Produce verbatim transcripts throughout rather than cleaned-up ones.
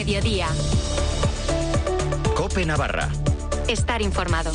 mediodía. COPE Navarra. Estar informado.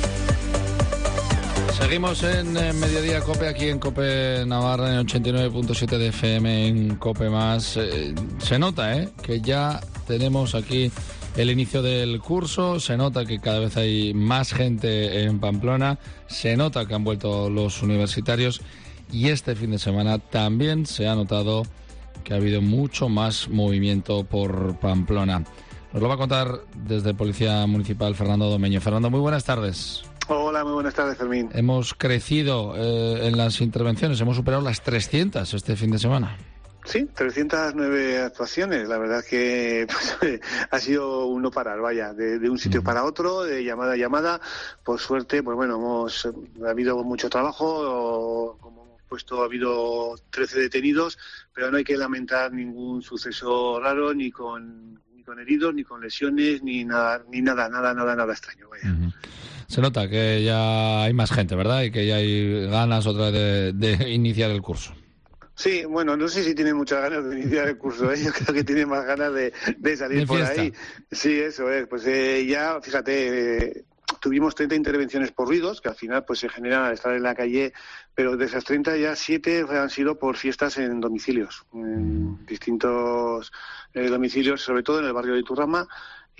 Seguimos en, en Mediodía COPE, aquí en COPE Navarra, en ochenta y nueve punto siete de F M, en COPE Más. Eh, se nota, ¿eh?, que ya tenemos aquí el inicio del curso, se nota que cada vez hay más gente en Pamplona, se nota que han vuelto los universitarios y este fin de semana también se ha notado que ha habido mucho más movimiento por Pamplona. Nos lo va a contar desde Policía Municipal Fernando Domeño. Fernando, muy buenas tardes. Hola, muy buenas tardes, Fermín. Hemos crecido eh, en las intervenciones, hemos superado las trescientas este fin de semana. Sí, trescientas nueve actuaciones. La verdad que pues, ha sido un no parar, vaya, de, de un sitio uh-huh. para otro, de llamada a llamada. Por suerte, pues bueno, hemos ha habido mucho trabajo. Como hemos puesto, ha habido trece detenidos, pero no hay que lamentar ningún suceso raro, ni con ni con heridos, ni con lesiones, ni nada, ni nada, nada, nada, nada extraño, vaya. Uh-huh. Se nota que ya hay más gente, ¿verdad? Y que ya hay ganas otra vez de, de iniciar el curso. Sí, bueno, no sé si tiene muchas ganas de iniciar el curso, ¿eh? Yo creo que tiene más ganas de, de salir de por fiesta. Ahí. Sí, eso es. Pues eh, ya, fíjate, eh, tuvimos treinta intervenciones por ruidos, que al final pues se generan al estar en la calle, pero de esas treinta ya siete han sido por fiestas en domicilios, en distintos eh, domicilios, sobre todo en el barrio de Iturrama.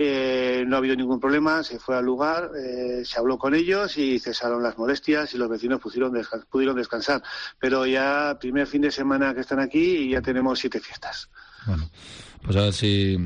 Eh, no ha habido ningún problema, se fue al lugar, eh, se habló con ellos y cesaron las molestias y los vecinos pudieron, descans- pudieron descansar. Pero ya primer fin de semana que están aquí y ya tenemos siete fiestas. Bueno, pues a ver si,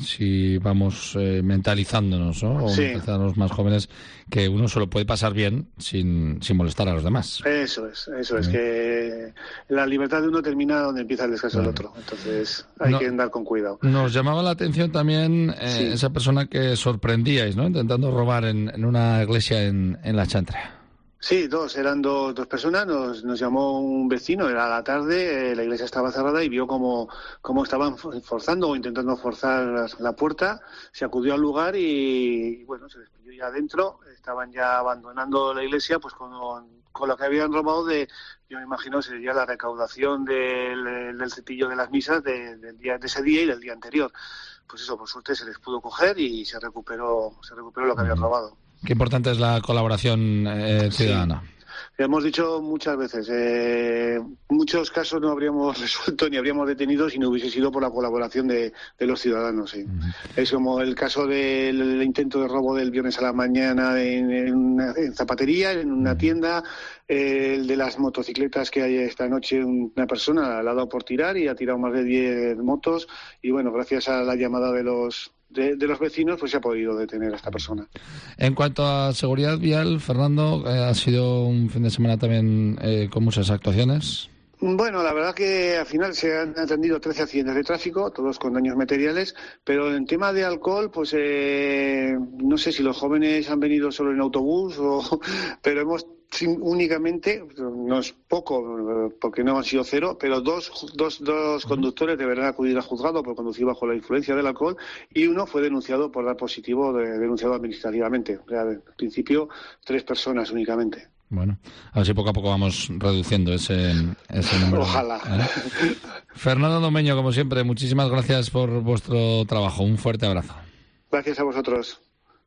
si vamos eh, mentalizándonos, ¿no? O sí. mentalizando a los más jóvenes que uno solo puede pasar bien sin, sin molestar a los demás. Eso es, eso es, sí. que la libertad de uno termina donde empieza el descanso del otro. Entonces hay no, que andar con cuidado. Nos llamaba la atención también eh, sí. esa persona que sorprendíais, ¿no?, intentando robar en, en una iglesia en, en La Chantre. Sí, dos, eran dos, dos personas, nos, nos llamó un vecino, era la tarde, eh, la iglesia estaba cerrada y vio cómo, cómo estaban forzando o intentando forzar la, la puerta, se acudió al lugar y, y bueno, se despidió ya adentro, estaban ya abandonando la iglesia pues con, con lo que habían robado de, yo me imagino sería la recaudación del, del cepillo de las misas de, del día, de ese día y del día anterior. Pues eso, por suerte se les pudo coger y se recuperó, se recuperó lo que habían robado. Qué importante es la colaboración eh, ciudadana. Sí. Hemos dicho muchas veces, eh, muchos casos no habríamos resuelto ni habríamos detenido si no hubiese sido por la colaboración de, de los ciudadanos. Sí. Uh-huh. Es como el caso del intento de robo del viernes a la mañana en, en, una, en zapatería, en una uh-huh. tienda, eh, el de las motocicletas que hay esta noche, una persona la ha dado por tirar y ha tirado más de diez motos y bueno, gracias a la llamada de los... De, de los vecinos, pues se ha podido detener a esta persona. En cuanto a seguridad vial, Fernando, eh, ha sido un fin de semana también eh, con muchas actuaciones. Bueno, la verdad que al final se han atendido trece accidentes de tráfico, todos con daños materiales, pero en tema de alcohol, pues eh, no sé si los jóvenes han venido solo en autobús, o, pero hemos únicamente, no es poco, porque no han sido cero, pero dos, dos, dos conductores deberán acudir al juzgado por conducir bajo la influencia del alcohol y uno fue denunciado por dar positivo, de, denunciado administrativamente. O sea, en principio, tres personas únicamente. Bueno, a ver si poco a poco vamos reduciendo ese, ese número. Ojalá. ¿Eh? Fernando Domeño, como siempre, muchísimas gracias por vuestro trabajo. Un fuerte abrazo. Gracias a vosotros.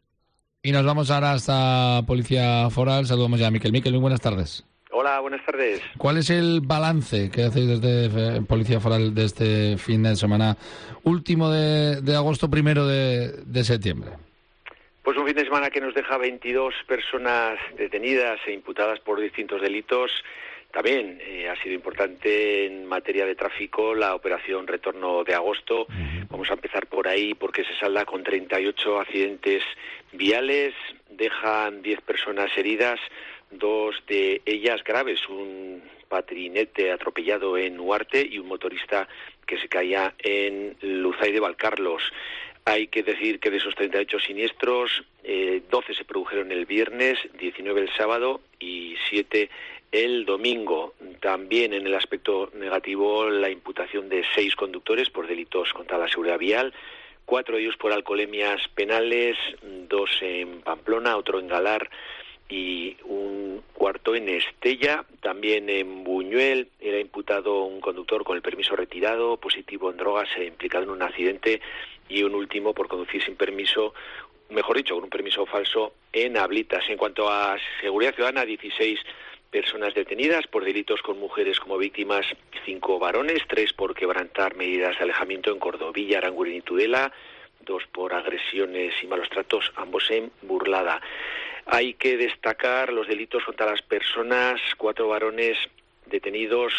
Y nos vamos ahora hasta Policía Foral. Saludamos ya a Miquel. Miquel, muy buenas tardes. Hola, buenas tardes. ¿Cuál es el balance que hacéis desde Policía Foral de este fin de semana último de, de agosto, primero de, de septiembre? Pues un fin de semana que nos deja veintidós personas detenidas e imputadas por distintos delitos. También eh, ha sido importante en materia de tráfico la operación Retorno de Agosto. Uh-huh. Vamos a empezar por ahí porque se salda con treinta y ocho accidentes viales, dejan diez personas heridas, dos de ellas graves, un patrinete atropellado en Huarte y un motorista que se caía en Luzay de Valcarlos. Hay que decir que de esos treinta y ocho siniestros, eh, doce se produjeron el viernes, diecinueve el sábado y siete el domingo. También en el aspecto negativo, la imputación de seis conductores por delitos contra la seguridad vial, cuatro de ellos por alcoholemias penales, dos en Pamplona, otro en Galar y un cuarto en Estella. También en Buñuel era imputado un conductor con el permiso retirado, positivo en drogas, e implicado en un accidente, y un último por conducir sin permiso, mejor dicho, con un permiso falso, en Ablitas. En cuanto a seguridad ciudadana, dieciséis personas detenidas por delitos con mujeres como víctimas, cinco varones, tres por quebrantar medidas de alejamiento en Cordovilla, Aranguren y Tudela, dos por agresiones y malos tratos, ambos en Burlada. Hay que destacar los delitos contra las personas, cuatro varones detenidos,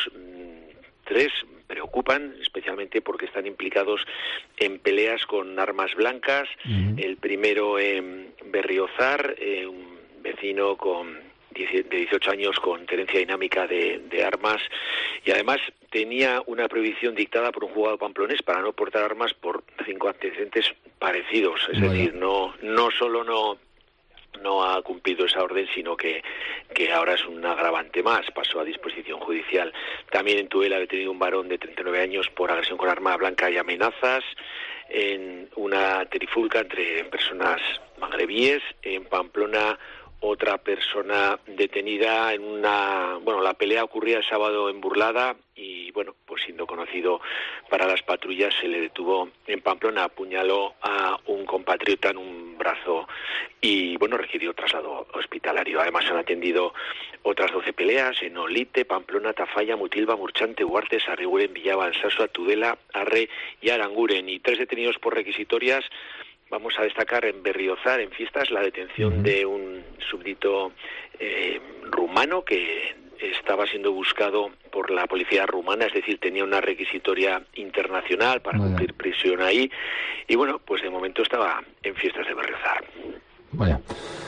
tres preocupan, especialmente porque están implicados en peleas con armas blancas. Uh-huh. El primero en Berriozar, eh, un vecino con de dieciocho años con tenencia dinámica de, de armas, y además tenía una prohibición dictada por un juzgado pamplonés para no portar armas por cinco antecedentes parecidos. Es Vaya. decir, no no solo no no ha cumplido esa orden, sino que, que ahora es un agravante más, pasó a disposición judicial. También en Tudela ha detenido un varón de treinta y nueve años por agresión con arma blanca y amenazas, en una trifulca entre personas magrebíes. En Pamplona, otra persona detenida en una... Bueno, la pelea ocurría el sábado en Burlada y, bueno, pues siendo conocido para las patrullas, se le detuvo en Pamplona, apuñaló a un compatriota en un brazo y, bueno, requirió traslado hospitalario. Además, han atendido otras doce peleas en Olite, Pamplona, Tafalla, Mutilva, Murchante, Huartes, Arriguren, Villaba, Alsasua, Tudela, Arre y Aranguren. Y tres detenidos por requisitorias. Vamos a destacar en Berriozar, en fiestas, la detención uh-huh. de un súbdito eh, rumano que estaba siendo buscado por la policía rumana, es decir, tenía una requisitoria internacional para Vaya. cumplir prisión ahí, y bueno, pues de momento estaba en fiestas de Berriozar. Vaya,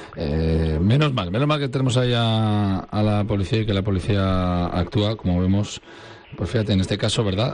eh, menos mal, menos mal que tenemos ahí a, a la policía y que la policía actúa, como vemos. Pues fíjate, en este caso, ¿verdad?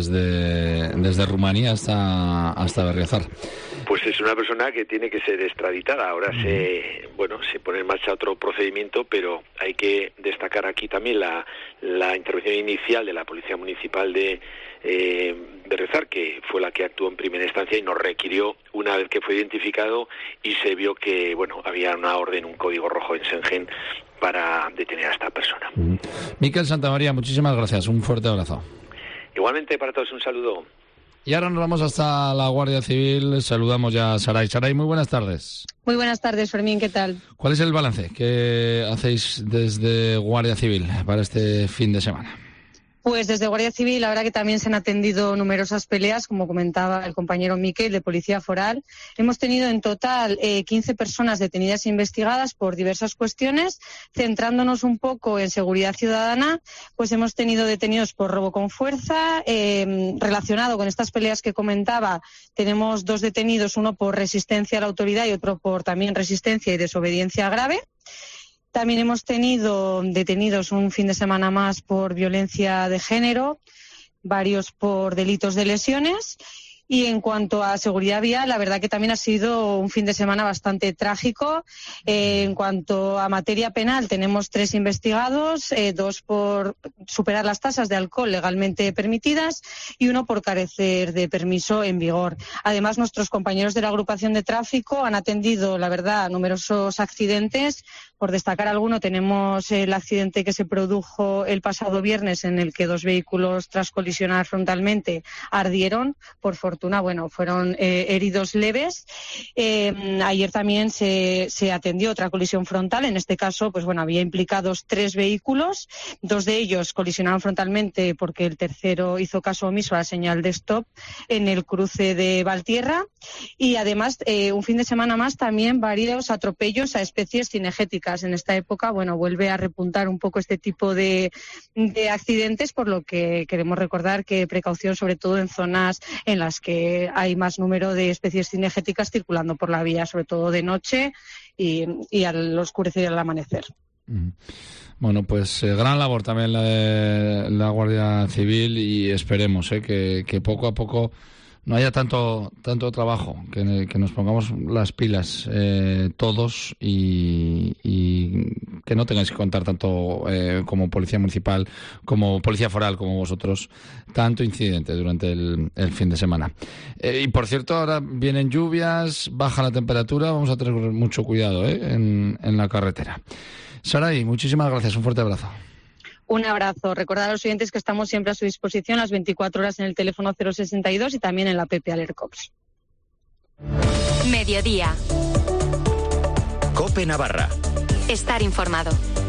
Desde, desde Rumanía hasta, hasta Berriozar. Pues es una persona que tiene que ser extraditada. Ahora uh-huh. se bueno se pone en marcha otro procedimiento, pero hay que destacar aquí también la, la intervención inicial de la Policía Municipal de eh, Berriozar, que fue la que actuó en primera instancia y nos requirió, una vez que fue identificado y se vio que bueno había una orden, un código rojo en Sengen para detener a esta persona. Uh-huh. Miquel Santamaría, muchísimas gracias. Un fuerte abrazo. Igualmente para todos, un saludo. Y ahora nos vamos hasta la Guardia Civil. Saludamos ya a Saray. Saray, muy buenas tardes. Muy buenas tardes, Fermín, ¿qué tal? ¿Cuál es el balance que hacéis desde Guardia Civil para este fin de semana? Pues desde Guardia Civil, la verdad que también se han atendido numerosas peleas, como comentaba el compañero Miquel, de Policía Foral. Hemos tenido en total eh, quince personas detenidas e investigadas por diversas cuestiones. Centrándonos un poco en seguridad ciudadana, pues hemos tenido detenidos por robo con fuerza. Eh, relacionado con estas peleas que comentaba, tenemos dos detenidos, uno por resistencia a la autoridad y otro por también resistencia y desobediencia grave. También hemos tenido detenidos un fin de semana más por violencia de género, varios por delitos de lesiones. Y en cuanto a seguridad vial, la verdad que también ha sido un fin de semana bastante trágico. Eh, en cuanto a materia penal, tenemos tres investigados, eh, dos por superar las tasas de alcohol legalmente permitidas y uno por carecer de permiso en vigor. Además, nuestros compañeros de la agrupación de tráfico han atendido, la verdad, numerosos accidentes. Por destacar alguno, tenemos el accidente que se produjo el pasado viernes en el que dos vehículos, tras colisionar frontalmente, ardieron. Por fortuna, bueno, fueron eh, heridos leves. Eh, ayer también se, se atendió otra colisión frontal. En este caso, pues bueno, había implicados tres vehículos. Dos de ellos colisionaron frontalmente porque el tercero hizo caso omiso a la señal de stop en el cruce de Valtierra. Y además, eh, un fin de semana más también varios atropellos a especies cinegéticas. En esta época, bueno, vuelve a repuntar un poco este tipo de, de accidentes, por lo que queremos recordar que precaución, sobre todo en zonas en las que hay más número de especies cinegéticas circulando por la vía, sobre todo de noche y, y al oscurecer y al amanecer. Bueno, pues eh, gran labor también la de la Guardia Civil y esperemos eh, que, que poco a poco no haya tanto tanto trabajo, que, que nos pongamos las pilas eh, todos y, y que no tengáis que contar tanto eh, como policía municipal, como policía foral, como vosotros, tanto incidente durante el, el fin de semana. Eh, y por cierto, ahora vienen lluvias, baja la temperatura, vamos a tener mucho cuidado eh, en, en la carretera. Saray, muchísimas gracias, un fuerte abrazo. Un abrazo. Recordar a los oyentes que estamos siempre a su disposición las veinticuatro horas en el teléfono cero sesenta y dos y también en la app Alercops. Mediodía. COPE Navarra. Estar informado.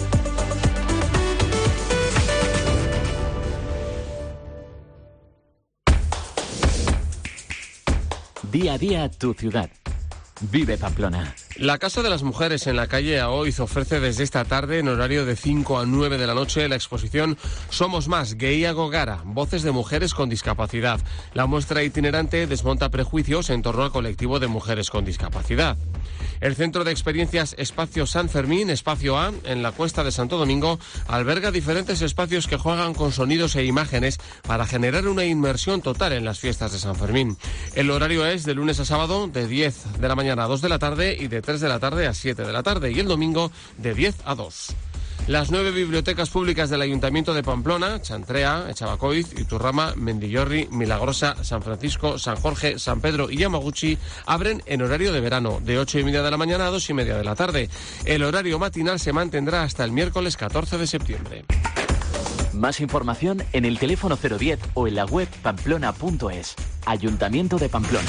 Día a día tu ciudad. Vive Pamplona. La Casa de las Mujeres en la calle Aoiz ofrece desde esta tarde, en horario de cinco a nueve de la noche, la exposición Somos Más, Gehiago Gara, voces de mujeres con discapacidad. La muestra itinerante desmonta prejuicios en torno al colectivo de mujeres con discapacidad. El Centro de Experiencias Espacio San Fermín, Espacio A, en la Cuesta de Santo Domingo, alberga diferentes espacios que juegan con sonidos e imágenes para generar una inmersión total en las fiestas de San Fermín. El horario es de lunes a sábado de diez de la mañana a dos de la tarde y de tres de la tarde a siete de la tarde, y el domingo de diez a dos. Las nueve bibliotecas públicas del Ayuntamiento de Pamplona, Chantrea, Echabacoiz, Iturrama, Mendillorri, Milagrosa, San Francisco, San Jorge, San Pedro y Yamaguchi, abren en horario de verano, de ocho y media de la mañana a dos y media de la tarde. El horario matinal se mantendrá hasta el miércoles catorce de septiembre. Más información en el teléfono cero diez o en la web pamplona punto es. Ayuntamiento de Pamplona.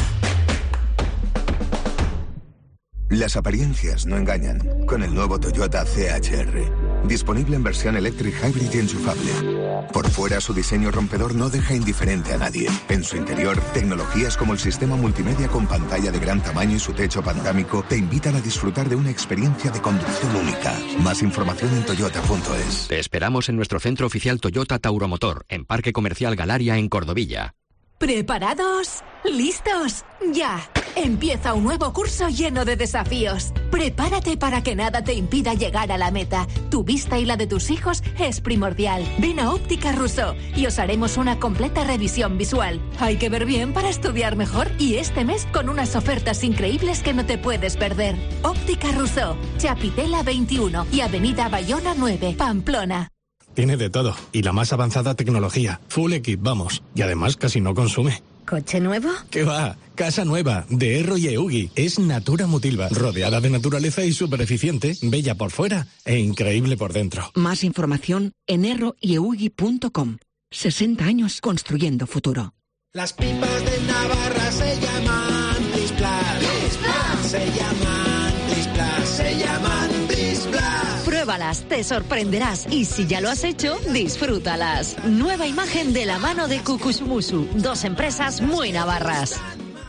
Las apariencias no engañan. Con el nuevo Toyota C H R. Disponible en versión Electric Hybrid y enchufable. Por fuera, su diseño rompedor no deja indiferente a nadie. En su interior, tecnologías como el sistema multimedia con pantalla de gran tamaño y su techo panorámico te invitan a disfrutar de una experiencia de conducción única. Más información en toyota punto es. Te esperamos en nuestro centro oficial Toyota Tauromotor, en Parque Comercial Galaria, en Cordovilla. ¿Preparados? ¿Listos? ¡Ya! Empieza un nuevo curso lleno de desafíos. Prepárate para que nada te impida llegar a la meta. Tu vista y la de tus hijos es primordial. Ven a Óptica Rousseau y os haremos una completa revisión visual. Hay que ver bien para estudiar mejor, y este mes con unas ofertas increíbles que no te puedes perder. Óptica Rousseau, Chapitela veintiuno y Avenida Bayona nueve, Pamplona. Tiene de todo, y la más avanzada tecnología. Full equip, vamos. Y además casi no consume. ¿Coche nuevo? ¿Qué va? Casa nueva, de Erro y Eugi. Es Natura Mutilva, rodeada de naturaleza y súper eficiente, bella por fuera e increíble por dentro. Más información en erro y eugi punto com. sesenta años construyendo futuro. Las pipas de Navarra se llaman Displas. Displas. Se llaman Displas. Se llaman Displas. Pruébalas, te sorprenderás, y si ya lo has hecho, disfrútalas. Nueva imagen de la mano de Cucusumusu, dos empresas muy navarras.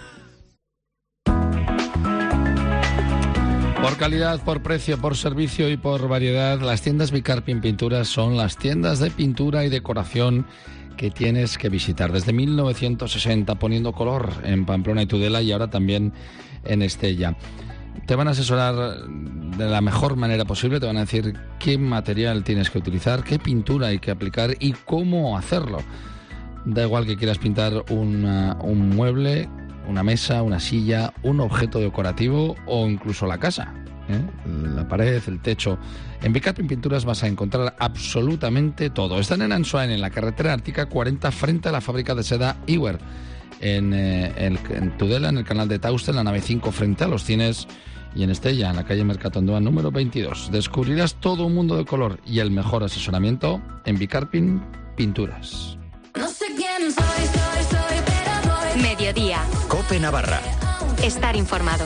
Por calidad, por precio, por servicio y por variedad, las tiendas Bicarpin Pinturas son las tiendas de pintura y decoración que tienes que visitar. Desde mil novecientos sesenta, poniendo color en Pamplona y Tudela, y ahora también en Estella. Te van a asesorar de la mejor manera posible, te van a decir qué material tienes que utilizar, qué pintura hay que aplicar y cómo hacerlo. Da igual que quieras pintar una, un mueble, una mesa, una silla, un objeto decorativo o incluso la casa, ¿eh? La pared, el techo. En Bicarpin Pinturas vas a encontrar absolutamente todo. Están en Ansoain, en la carretera Ártica cuarenta, frente a la fábrica de seda Iwer. En, eh, en, en Tudela, en el canal de Tauste, en la nave cinco, frente a los cines, y en Estella, en la calle Mercatondoa número veintidós. Descubrirás todo un mundo de color y el mejor asesoramiento en Bicarpin Pinturas. No sé quién soy, soy, soy, pero voy. Mediodía. COPE Navarra. Estar informado.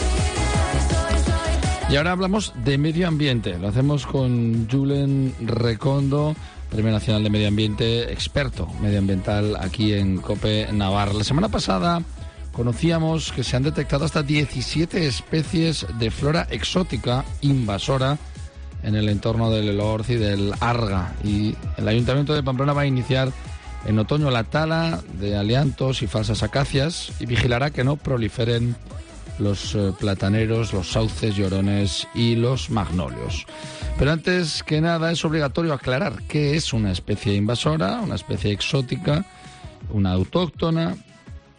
Y ahora hablamos de medio ambiente. Lo hacemos con Julen Recondo, Premio Nacional de Medio Ambiente, experto medioambiental aquí en COPE Navarra. La semana pasada conocíamos que se han detectado hasta diecisiete especies de flora exótica invasora en el entorno del Elorz y del Arga. Y el Ayuntamiento de Pamplona va a iniciar en otoño la tala de aliantos y falsas acacias y vigilará que no proliferen los eh, plataneros, los sauces, llorones y los magnolios. Pero antes que nada es obligatorio aclarar qué es una especie invasora, una especie exótica, una autóctona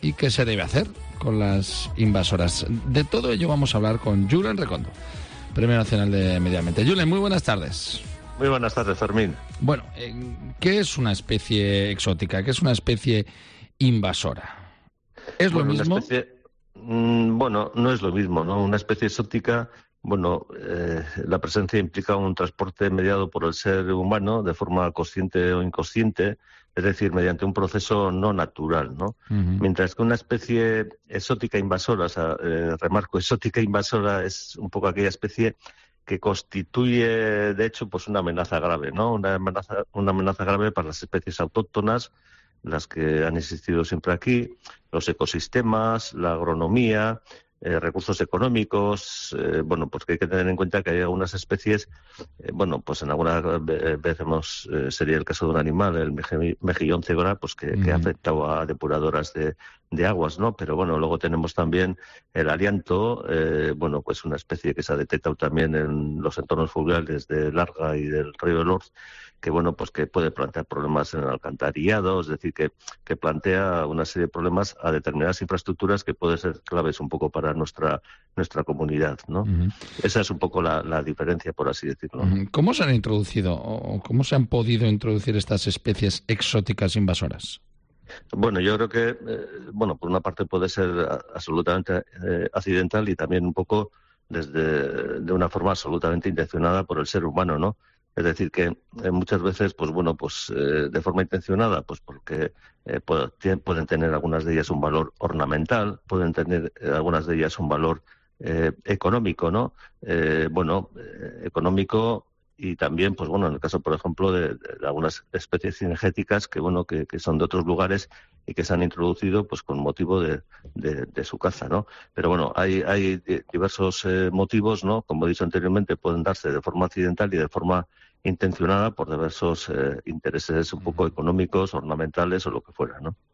y qué se debe hacer con las invasoras. De todo ello vamos a hablar con Julen Recondo, Premio Nacional de Medio Ambiente. Julen, muy buenas tardes. Muy buenas tardes, Fermín. Bueno, ¿qué es una especie exótica? ¿Qué es una especie invasora? ¿Es bueno, lo mismo? Una especie, mmm, bueno, no es lo mismo, ¿no? Una especie exótica, bueno, eh, la presencia implica un transporte mediado por el ser humano de forma consciente o inconsciente, es decir, mediante un proceso no natural, ¿no? Uh-huh. Mientras que una especie exótica invasora, o sea, eh, remarco, exótica invasora es un poco aquella especie que constituye, de hecho, pues una amenaza grave, ¿no? Una amenaza, una amenaza grave para las especies autóctonas, las que han existido siempre aquí, los ecosistemas, la agronomía, eh, recursos económicos, eh, bueno, pues que hay que tener en cuenta que hay algunas especies, eh, bueno, pues en alguna vez hemos, eh, sería el caso de un animal, el meje, mejillón cebra, pues que, mm. que ha afectado a depuradoras de, de aguas, ¿no? Pero bueno, luego tenemos también el alianto, eh, bueno, pues una especie que se ha detectado también en los entornos fluviales de Larga y del río del Orz, que bueno, pues que puede plantear problemas en el alcantarillado, es decir, que, que plantea una serie de problemas a determinadas infraestructuras que pueden ser claves un poco para nuestra nuestra comunidad, ¿no? Uh-huh. Esa es un poco la, la diferencia, por así decirlo. Uh-huh. ¿Cómo se han introducido o cómo se han podido introducir estas especies exóticas invasoras? Bueno, yo creo que, eh, bueno, por una parte puede ser absolutamente eh, accidental y también un poco desde de una forma absolutamente intencionada por el ser humano, ¿no? Es decir, que eh, muchas veces, pues bueno, pues eh, de forma intencionada, pues porque eh, pueden, pueden tener algunas de ellas un valor ornamental, pueden tener eh, algunas de ellas un valor eh, económico, ¿no? Eh, bueno, eh, económico y también, pues bueno, en el caso, por ejemplo, de, de algunas especies cinegéticas que, bueno, que, que son de otros lugares y que se han introducido, pues con motivo de, de, de su caza, ¿no? Pero bueno, hay, hay diversos eh, motivos, ¿no? Como he dicho anteriormente, pueden darse de forma accidental y de forma intencionada por diversos eh, intereses un poco económicos, ornamentales o lo que fuera, ¿no?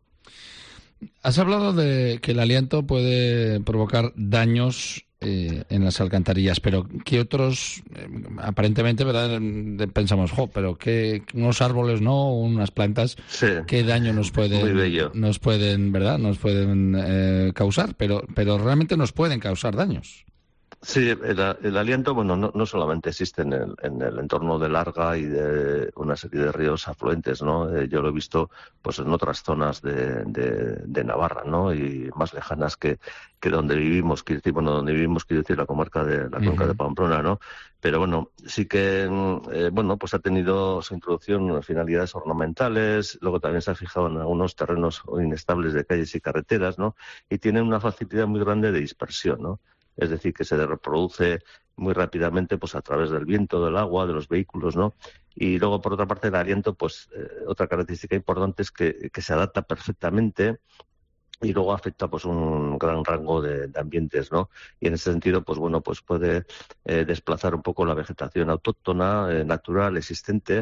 Has hablado de que el aliento puede provocar daños eh, en las alcantarillas, pero ¿qué otros, eh, aparentemente, verdad, pensamos, jo, pero qué unos árboles, no, unas plantas, sí, qué daño nos pueden, nos pueden, verdad, nos pueden eh, causar, pero, pero realmente nos pueden causar daños? Sí, el, el aliento, bueno, no, no solamente existe en el, en el entorno de Larga y de una serie de ríos afluentes, ¿no? Eh, yo lo he visto, pues, en otras zonas de, de, de Navarra, ¿no? Y más lejanas que, que donde vivimos, quiero decir, bueno, donde vivimos, quiero decir, la comarca de la cuenca uh-huh. de Pamplona, ¿no? Pero bueno, sí que, eh, bueno, pues ha tenido su introducción en finalidades ornamentales, luego también se ha fijado en algunos terrenos inestables de calles y carreteras, ¿no? Y tienen una facilidad muy grande de dispersión, ¿no? Es decir, que se reproduce muy rápidamente, pues a través del viento, del agua, de los vehículos, ¿no? Y luego, por otra parte, el aliento, pues eh, otra característica importante es que, que se adapta perfectamente y luego afecta, pues, un gran rango de, de ambientes, ¿no? Y en ese sentido, pues bueno, pues puede eh, desplazar un poco la vegetación autóctona, eh, natural, existente.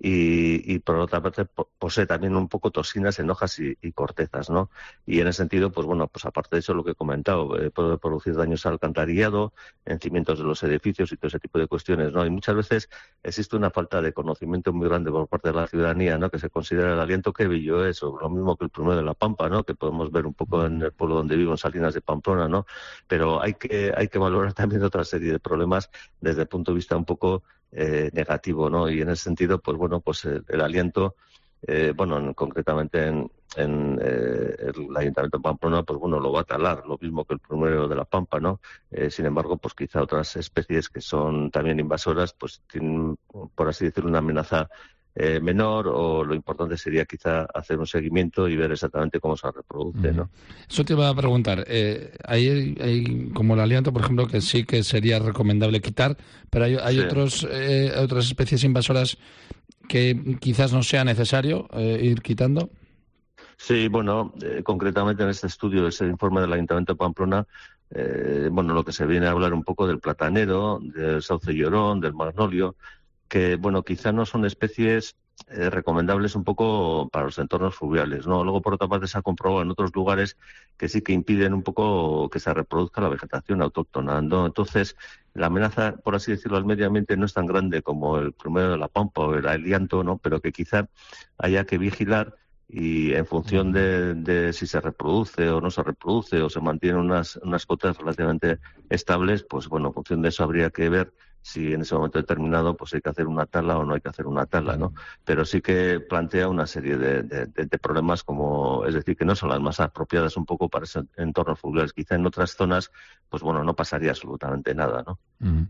Y, y por otra parte posee también un poco toxinas en hojas y, y cortezas, ¿no? Y en ese sentido, pues bueno, pues aparte de eso, lo que he comentado, eh, puede producir daños al alcantarillado, en cimientos de los edificios y todo ese tipo de cuestiones, ¿no? Y muchas veces existe una falta de conocimiento muy grande por parte de la ciudadanía, ¿no? Que se considera el aliento que bello es, o lo mismo que el plumero de la Pampa, ¿no? Que podemos ver un poco en el pueblo donde vivo, en Salinas de Pamplona, ¿no? Pero hay que hay que valorar también otra serie de problemas desde el punto de vista un poco Eh, negativo, ¿no? Y en ese sentido, pues bueno, pues el, el aliento, eh, bueno, en, concretamente en, en eh, el Ayuntamiento de Pamplona, pues bueno, lo va a talar, lo mismo que el plumero de la Pampa, ¿no? Eh, sin embargo, pues quizá otras especies que son también invasoras, pues tienen, por así decirlo, una amenaza Eh, menor, o lo importante sería quizá hacer un seguimiento y ver exactamente cómo se reproduce, ¿no? Eso te iba a preguntar. Eh, hay, hay como el aliento, por ejemplo, que sí que sería recomendable quitar, pero hay, hay sí. otros eh, otras especies invasoras que quizás no sea necesario eh, ir quitando. Sí, bueno, eh, concretamente en este estudio, ese informe del Ayuntamiento de Pamplona, eh, bueno, lo que se viene a hablar un poco del platanero, del sauce llorón, del magnolio, que, bueno, quizá no son especies eh, recomendables un poco para los entornos fluviales, ¿no? Luego, por otra parte, se ha comprobado en otros lugares que sí que impiden un poco que se reproduzca la vegetación autóctona, ¿no? Entonces, la amenaza, por así decirlo, al medio ambiente no es tan grande como el plumero de la Pampa o el alianto, ¿no? Pero que quizá haya que vigilar y en función de, de si se reproduce o no se reproduce o se mantienen unas, unas cotas relativamente estables, pues bueno, en función de eso habría que ver si en ese momento determinado pues hay que hacer una tala o no hay que hacer una tala, ¿no? Pero sí que plantea una serie de, de, de, de problemas, como, es decir, que no son las más apropiadas un poco para esos entornos fluviales. Quizá en otras zonas, pues bueno, no pasaría absolutamente nada, ¿no? Mm.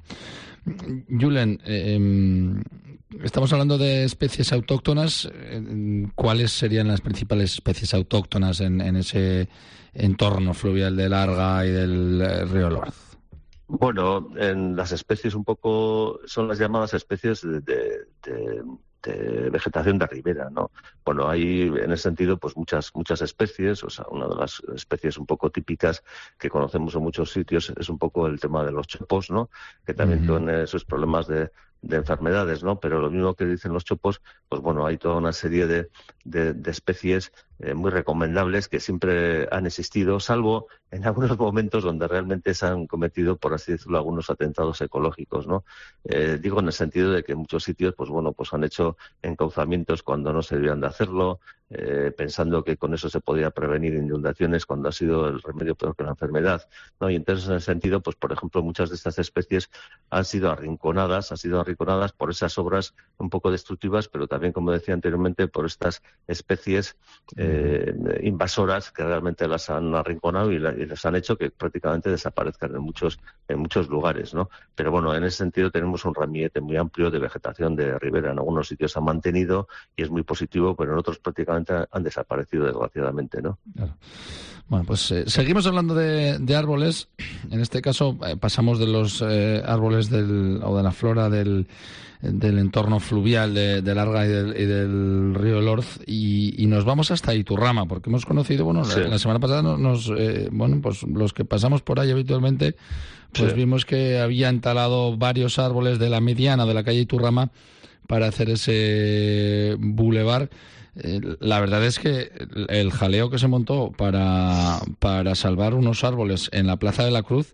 Julen, eh, estamos hablando de especies autóctonas. ¿Cuáles serían las principales especies autóctonas en, en ese entorno fluvial del Arga y del eh, río Lorz? Bueno, en las especies un poco son las llamadas especies de, de, de, de vegetación de ribera, ¿no? Bueno, hay en ese sentido pues muchas muchas especies. O sea, una de las especies un poco típicas que conocemos en muchos sitios es un poco el tema de los chopos, ¿no? Que también uh-huh. tienen sus problemas de de enfermedades, ¿no? Pero lo mismo que dicen los chopos, pues bueno, hay toda una serie de, de, de especies eh, muy recomendables que siempre han existido, salvo en algunos momentos donde realmente se han cometido, por así decirlo, algunos atentados ecológicos, ¿no? Eh, digo en el sentido de que en muchos sitios, pues bueno, pues han hecho encauzamientos cuando no se debían de hacerlo, eh, pensando que con eso se podía prevenir inundaciones cuando ha sido el remedio peor que la enfermedad, ¿no? Y entonces, en ese sentido, pues por ejemplo, muchas de estas especies han sido arrinconadas, han sido arrinconadas por esas obras un poco destructivas, pero también, como decía anteriormente, por estas especies eh, invasoras que realmente las han arrinconado y, la, y les han hecho que prácticamente desaparezcan en muchos en muchos lugares, ¿no? Pero bueno, en ese sentido tenemos un ramillete muy amplio de vegetación de ribera. En algunos sitios se ha mantenido y es muy positivo, pero en otros prácticamente han desaparecido, desgraciadamente, ¿no? Claro. Bueno, pues eh, seguimos hablando de, de árboles. En este caso eh, pasamos de los eh, árboles del, o de la flora del, del entorno fluvial de, de Arga y del, y del río Lorz y, y nos vamos hasta Iturrama, porque hemos conocido, bueno, sí. la, la semana pasada nos, nos eh, bueno, pues los que pasamos por ahí habitualmente, pues sí. vimos que había entalado varios árboles de la mediana de la calle Iturrama para hacer ese bulevar. La verdad es que el jaleo que se montó para, para salvar unos árboles en la Plaza de la Cruz,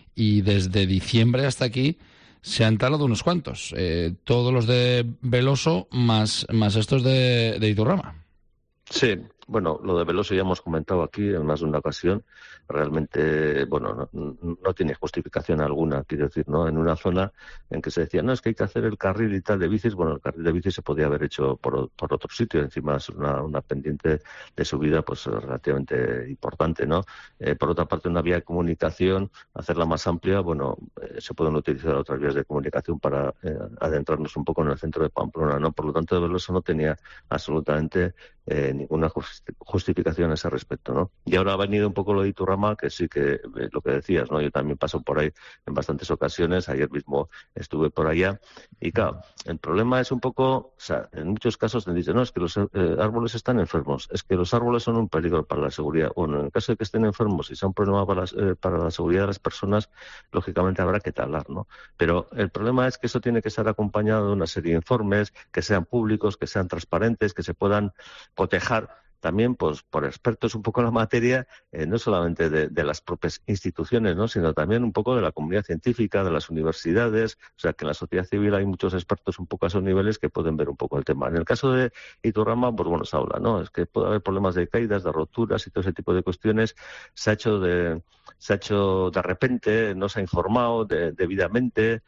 y desde diciembre hasta aquí se han talado unos cuantos, eh, todos los de Veloso más, más estos de, de Iturrama. Sí, bueno, lo de Veloso ya hemos comentado aquí en más de una ocasión. Realmente, bueno, no, no tiene justificación alguna, quiero decir, ¿no? En una zona en que se decía, no, es que hay que hacer el carril y tal de bicis, bueno, el carril de bicis se podía haber hecho por, por otro sitio, encima es una, una pendiente de subida pues relativamente importante, ¿no? Eh, por otra parte, una vía de comunicación, hacerla más amplia, bueno, eh, se pueden utilizar otras vías de comunicación para eh, adentrarnos un poco en el centro de Pamplona, ¿no? Por lo tanto, de Veloso no tenía absolutamente eh, ninguna justificación a ese respecto, ¿no? Y ahora ha venido un poco lo de Iturrama, que sí que eh, lo que decías, ¿no? Yo también paso por ahí en bastantes ocasiones, ayer mismo estuve por allá, y claro, el problema es un poco, o sea, en muchos casos te dicen, no, es que los eh, árboles están enfermos, es que los árboles son un peligro para la seguridad. Bueno, en el caso de que estén enfermos y sea un problema para, las, eh, para la seguridad de las personas, lógicamente habrá que talar, ¿no? Pero el problema es que eso tiene que estar acompañado de una serie de informes que sean públicos, que sean transparentes, que se puedan cotejar también pues por expertos un poco en la materia, eh, no solamente de, de las propias instituciones, ¿no? Sino también un poco de la comunidad científica, de las universidades. O sea, que en la sociedad civil hay muchos expertos un poco a esos niveles que pueden ver un poco el tema. En el caso de Iturrama, pues bueno, se habla, ¿no? Es que puede haber problemas de caídas, de roturas y todo ese tipo de cuestiones. Se ha hecho de, se ha hecho de repente, no se ha informado de, debidamente.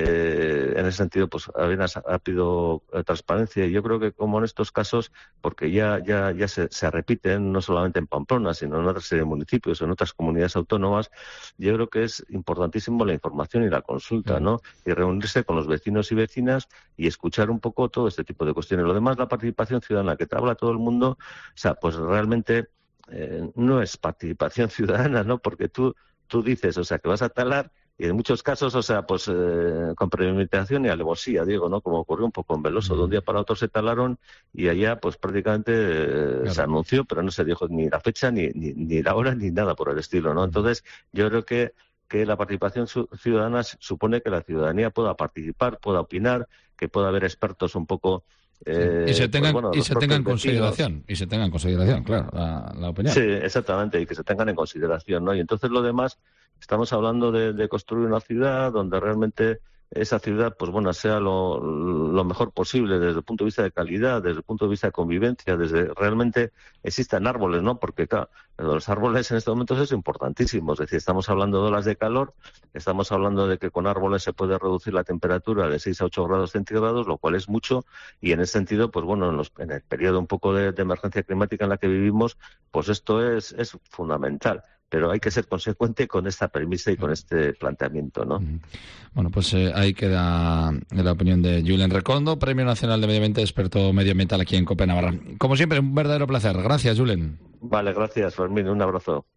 Eh, en ese sentido, pues apenas ha habido transparencia, y yo creo que como en estos casos, porque ya ya ya se, se repiten no solamente en Pamplona, sino en otra serie de municipios, en otras comunidades autónomas, yo creo que es importantísimo la información y la consulta, ¿no? Y reunirse con los vecinos y vecinas y escuchar un poco todo este tipo de cuestiones. Lo demás, la participación ciudadana, que te habla todo el mundo, o sea, pues realmente eh, no es participación ciudadana, ¿no? Porque tú tú dices, o sea, que vas a talar, y en muchos casos, o sea, pues eh, con premeditación y alevosía, digo, ¿no? Como ocurrió un poco en Veloso, de un día para otro se talaron y allá, pues prácticamente eh, claro. se anunció, pero no se dijo ni la fecha, ni, ni, ni la hora, ni nada por el estilo, ¿no? Entonces, yo creo que, que la participación ciudadana supone que la ciudadanía pueda participar, pueda opinar, que pueda haber expertos un poco... Eh, y se tengan, pues, bueno, y se tengan en consideración, y se tengan en consideración, claro, la, la opinión. Sí, exactamente, y que se tengan en consideración, ¿no? Y entonces lo demás, estamos hablando de, de construir una ciudad donde realmente esa ciudad, pues bueno, sea lo, lo mejor posible desde el punto de vista de calidad, desde el punto de vista de convivencia, desde realmente existan árboles, ¿no? Porque claro, los árboles en estos momentos es importantísimo, es decir, estamos hablando de olas de calor, estamos hablando de que con árboles se puede reducir la temperatura de seis a ocho grados centígrados, lo cual es mucho, y en ese sentido, pues bueno, en, los, en el periodo un poco de, de emergencia climática en la que vivimos, pues esto es, es fundamental. Pero hay que ser consecuente con esta premisa y con este planteamiento, ¿no? Bueno, pues eh, ahí queda la opinión de Julen Recondo, Premio Nacional de Medio Ambiente, experto medioambiental aquí en COPE Navarra. Como siempre, un verdadero placer. Gracias, Julen. Vale, gracias, Fermín. Un abrazo.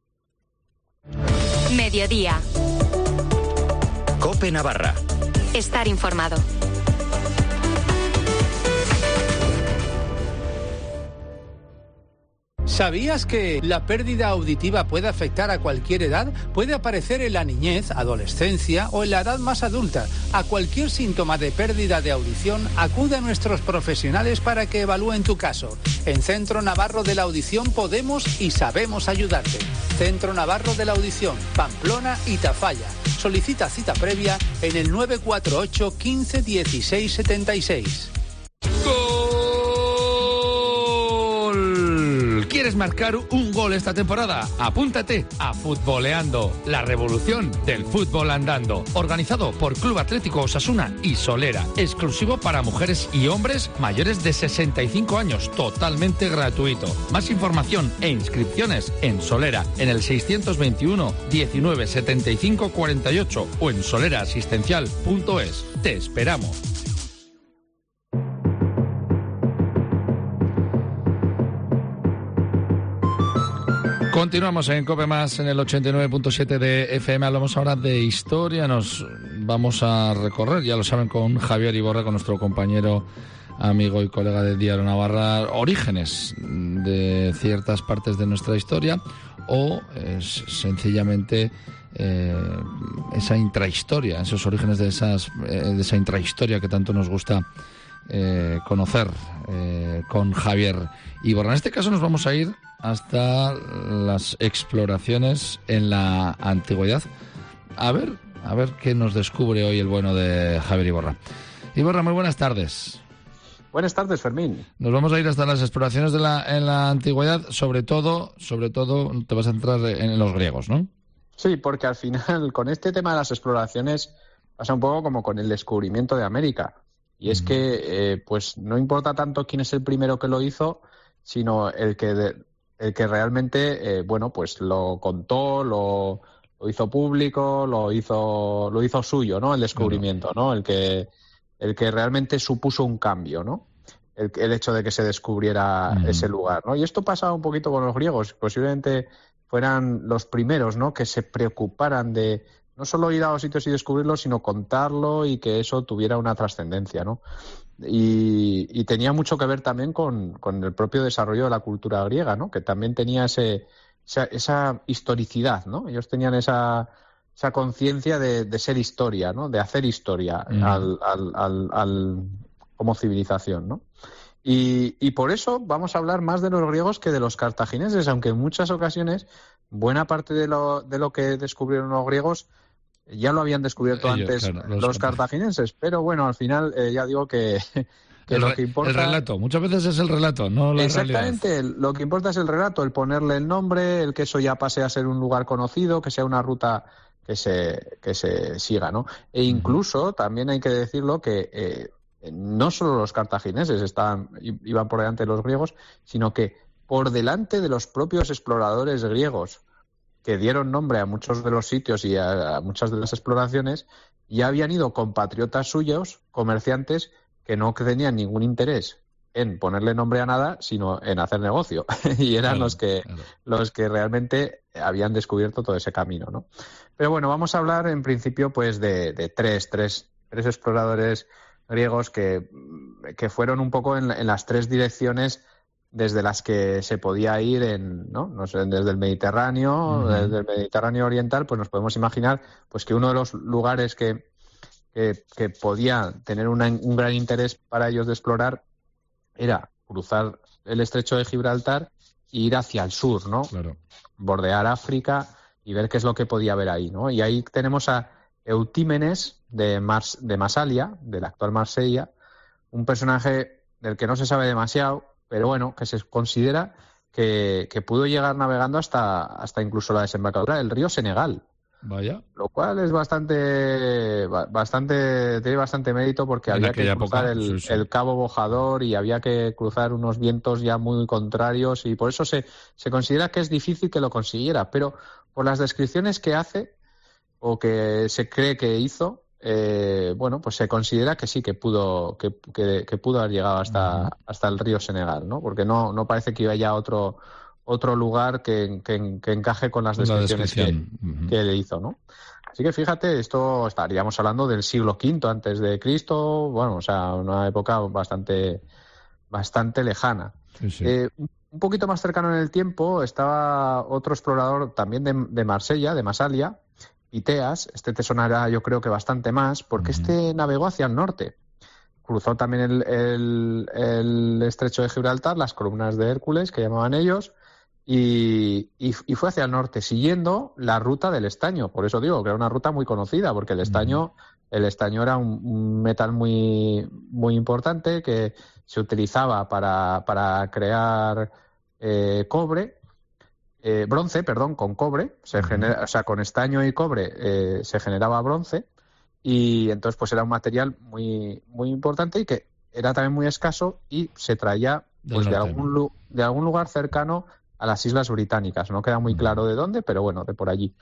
Mediodía. COPE Navarra. Estar informado. ¿Sabías que la pérdida auditiva puede afectar a cualquier edad? Puede aparecer en la niñez, adolescencia o en la edad más adulta. A cualquier síntoma de pérdida de audición, acude a nuestros profesionales para que evalúen tu caso. En Centro Navarro de la Audición podemos y sabemos ayudarte. Centro Navarro de la Audición, Pamplona y Tafalla. Solicita cita previa en el nueve cuatro ocho, quince, dieciséis, setenta y seis. ¿Quieres marcar un gol esta temporada? Apúntate a Futboleando, la revolución del fútbol andando. Organizado por Club Atlético Osasuna y Solera. Exclusivo para mujeres y hombres mayores de sesenta y cinco años. Totalmente gratuito. Más información e inscripciones en Solera, en el seiscientos veintiuno, diecinueve, setenta y cinco, cuarenta y ocho o en soleraasistencial punto es. Te esperamos. Continuamos en COPE Más en el ochenta y nueve punto siete de F M. Hablamos ahora de historia. Nos vamos a recorrer, ya lo saben, con Javier Iborra, con nuestro compañero, amigo y colega de Diario Navarra, orígenes de ciertas partes de nuestra historia o eh, sencillamente eh, esa intrahistoria, esos orígenes de, esas, eh, de esa intrahistoria que tanto nos gusta eh, conocer eh, con Javier Iborra. En este caso nos vamos a ir hasta las exploraciones en la antigüedad. A ver, a ver qué nos descubre hoy el bueno de Javier Iborra. Iborra, muy buenas tardes. Buenas tardes, Fermín. Nos vamos a ir hasta las exploraciones de la, en la antigüedad, sobre todo, sobre todo te vas a entrar en los griegos, ¿no? Sí, porque al final con este tema de las exploraciones pasa un poco como con el descubrimiento de América. Y es mm. que eh, pues no importa tanto quién es el primero que lo hizo, sino el que de, el que realmente, eh, bueno, pues lo contó, lo, lo hizo público, lo hizo, lo hizo suyo, ¿no? El descubrimiento, ¿no? El que, el que realmente supuso un cambio, ¿no? El, el hecho de que se descubriera uh-huh. ese lugar, ¿no? Y esto pasaba un poquito con los griegos, posiblemente fueran los primeros, ¿no? Que se preocuparan de no solo ir a los sitios y descubrirlo, sino contarlo y que eso tuviera una trascendencia, ¿no? Y, y tenía mucho que ver también con, con el propio desarrollo de la cultura griega, ¿no? Que también tenía ese, esa, esa historicidad, ¿no? Ellos tenían esa, esa conciencia de, de ser historia, ¿no? De hacer historia mm. al, al, al, al, como civilización, ¿no? Y, y por eso vamos a hablar más de los griegos que de los cartagineses, aunque en muchas ocasiones buena parte de lo, de lo que descubrieron los griegos ya lo habían descubierto Ellos, antes claro, los, los cartagineses, pero bueno, al final eh, ya digo que, que el, lo que importa... El relato, muchas veces es el relato, no la Exactamente, realidad. Lo que importa es el relato, el ponerle el nombre, el que eso ya pase a ser un lugar conocido, que sea una ruta que se, que se siga, ¿no? E incluso, uh-huh. también hay que decirlo, que eh, no solo los cartagineses estaban, iban por delante de los griegos, sino que por delante de los propios exploradores griegos, que dieron nombre a muchos de los sitios y a, a muchas de las exploraciones, ya habían ido compatriotas suyos, comerciantes, que no tenían ningún interés en ponerle nombre a nada, sino en hacer negocio. y eran claro, los que claro. los que realmente habían descubierto todo ese camino, ¿no? Pero bueno, vamos a hablar en principio pues de, de tres, tres, tres exploradores griegos que, que fueron un poco en, en las tres direcciones desde las que se podía ir en, ¿no? No sé, desde el Mediterráneo, uh-huh. desde el Mediterráneo oriental, pues nos podemos imaginar pues que uno de los lugares que, que, que podía tener una, un gran interés para ellos de explorar era cruzar el estrecho de Gibraltar e ir hacia el sur, ¿no? Claro. Bordear África y ver qué es lo que podía haber ahí, ¿no? Y ahí tenemos a Eutímenes de, Mars, de Masalia, de la actual Marsella, un personaje del que no se sabe demasiado, pero bueno, que se considera que, que pudo llegar navegando hasta, hasta incluso la desembocadura del río Senegal. Vaya. Lo cual es bastante, bastante, tiene bastante mérito porque En había que aquella cruzar época, el, sí, sí. el Cabo Bojador y había que cruzar unos vientos ya muy contrarios y por eso se, se considera que es difícil que lo consiguiera, pero por las descripciones que hace o que se cree que hizo, eh, bueno, pues se considera que sí, que pudo, que, que, que pudo haber llegado hasta, uh-huh. hasta el río Senegal, ¿no? Porque no, no parece que haya otro otro lugar que, que, que encaje con las descripciones que, uh-huh. que le hizo, ¿no? Así que fíjate, esto estaríamos hablando del siglo quinto antes de Cristo, bueno, o sea, una época bastante, bastante lejana. Sí, sí. Eh, un poquito más cercano en el tiempo estaba otro explorador también de, de Marsella, de Masalia, Piteas. Este te sonará yo creo que bastante más, porque uh-huh. este navegó hacia el norte. Cruzó también el, el, el estrecho de Gibraltar, las columnas de Hércules, que llamaban ellos, Y, y, y fue hacia el norte, siguiendo la ruta del estaño. Por eso digo que era una ruta muy conocida, porque el estaño, el estaño era un, un metal muy, muy importante que se utilizaba para, para crear eh, cobre, eh, bronce, perdón, con cobre. Se genera, o sea, con estaño y cobre eh, se generaba bronce, y entonces pues era un material muy, muy importante y que era también muy escaso y se traía pues, de, algún, de algún lugar cercano a las Islas Británicas. No queda muy claro de dónde, pero bueno, de por allí.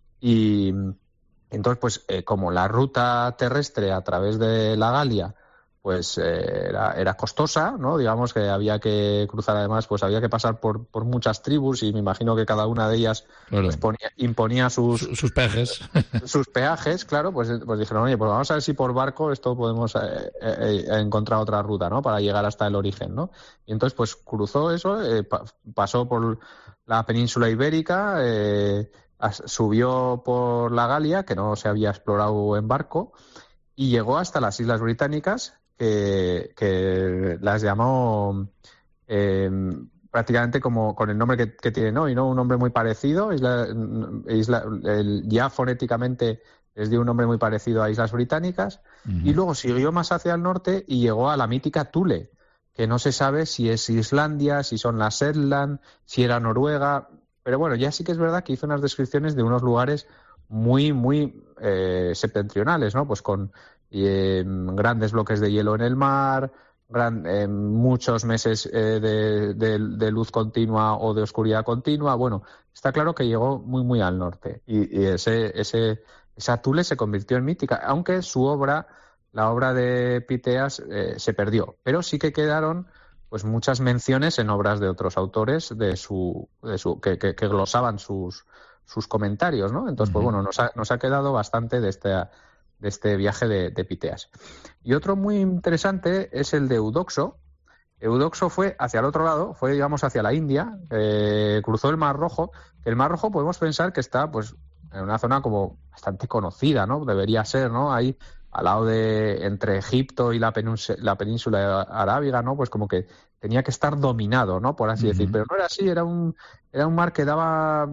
Y entonces, pues, eh, como la ruta terrestre a través de la Galia, pues eh, era, era costosa, ¿no? Digamos que había que cruzar, además, pues había que pasar por, por muchas tribus y me imagino que cada una de ellas claro. pues, ponía, imponía sus, sus, sus peajes. sus peajes, claro, pues, pues dijeron, oye, pues vamos a ver si por barco esto podemos eh, eh, encontrar otra ruta, ¿no? Para llegar hasta el origen, ¿no? Y entonces, pues cruzó eso, eh, pa- pasó por la península ibérica, eh, as- subió por la Galia, que no se había explorado en barco, y llegó hasta las Islas Británicas, que, que las llamó eh, prácticamente como con el nombre que, que tienen hoy, ¿no? Un nombre muy parecido, isla, isla, el, ya fonéticamente les dio un nombre muy parecido a Islas Británicas, uh-huh. y luego siguió más hacia el norte y llegó a la mítica Thule, que no se sabe si es Islandia, si son las Shetland, si era Noruega, pero bueno, ya sí que es verdad que hizo unas descripciones de unos lugares muy, muy eh, septentrionales, ¿no? Pues con eh, grandes bloques de hielo en el mar, gran, eh, muchos meses eh, de, de, de luz continua o de oscuridad continua. Bueno, está claro que llegó muy, muy al norte y, y ese, ese, esa Thule se convirtió en mítica, aunque su obra, la obra de Piteas, eh, se perdió, pero sí que quedaron pues muchas menciones en obras de otros autores de su, de su que, que, que glosaban sus sus comentarios, ¿no? Entonces, pues bueno, nos ha, nos ha quedado bastante de este, de este viaje de, de Piteas. Y otro muy interesante es el de Eudoxo. Eudoxo fue hacia el otro lado, fue, digamos, hacia la India, eh, cruzó el Mar Rojo. El Mar Rojo podemos pensar que está, pues, en una zona como bastante conocida, ¿no? Debería ser, ¿no? Ahí, al lado de, entre Egipto y la península, la península arábiga, ¿no? Pues como que tenía que estar dominado, ¿no? Por así uh-huh. decir. Pero no era así, era un, era un mar que daba,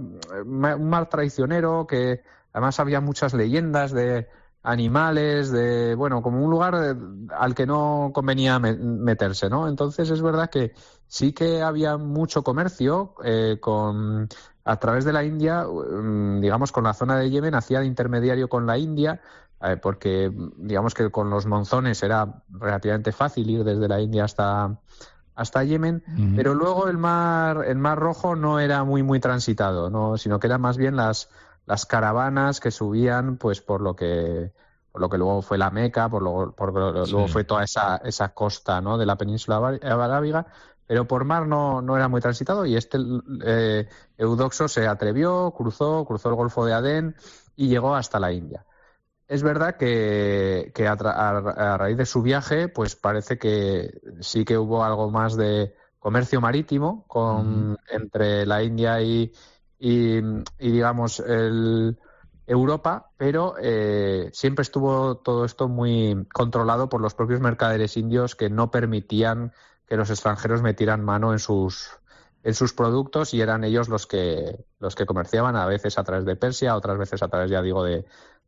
un mar traicionero, que además había muchas leyendas de animales, de, bueno, como un lugar al que no convenía meterse, ¿no? Entonces es verdad que sí que había mucho comercio eh, con, a través de la India, digamos, con la zona de Yemen, hacía de intermediario con la India, eh, porque digamos que con los monzones era relativamente fácil ir desde la India hasta hasta Yemen, uh-huh. pero luego el mar el mar Rojo no era muy muy transitado, no, sino que eran más bien las las caravanas que subían pues por lo que por lo que luego fue la Meca, por lo por lo, sí. luego fue toda esa esa costa, ¿no? de la península arábiga, pero por mar no no era muy transitado y este eh, Eudoxo se atrevió, cruzó, cruzó el Golfo de Adén y llegó hasta la India. Es verdad que, que a, tra- a, a raíz de su viaje, pues parece que sí que hubo algo más de comercio marítimo con, uh-huh. entre la India y, y, y digamos, el Europa, pero eh, siempre estuvo todo esto muy controlado por los propios mercaderes indios que no permitían que los extranjeros metieran mano en sus en sus productos y eran ellos los que los que comerciaban, a veces a través de Persia, otras veces a través, ya digo, de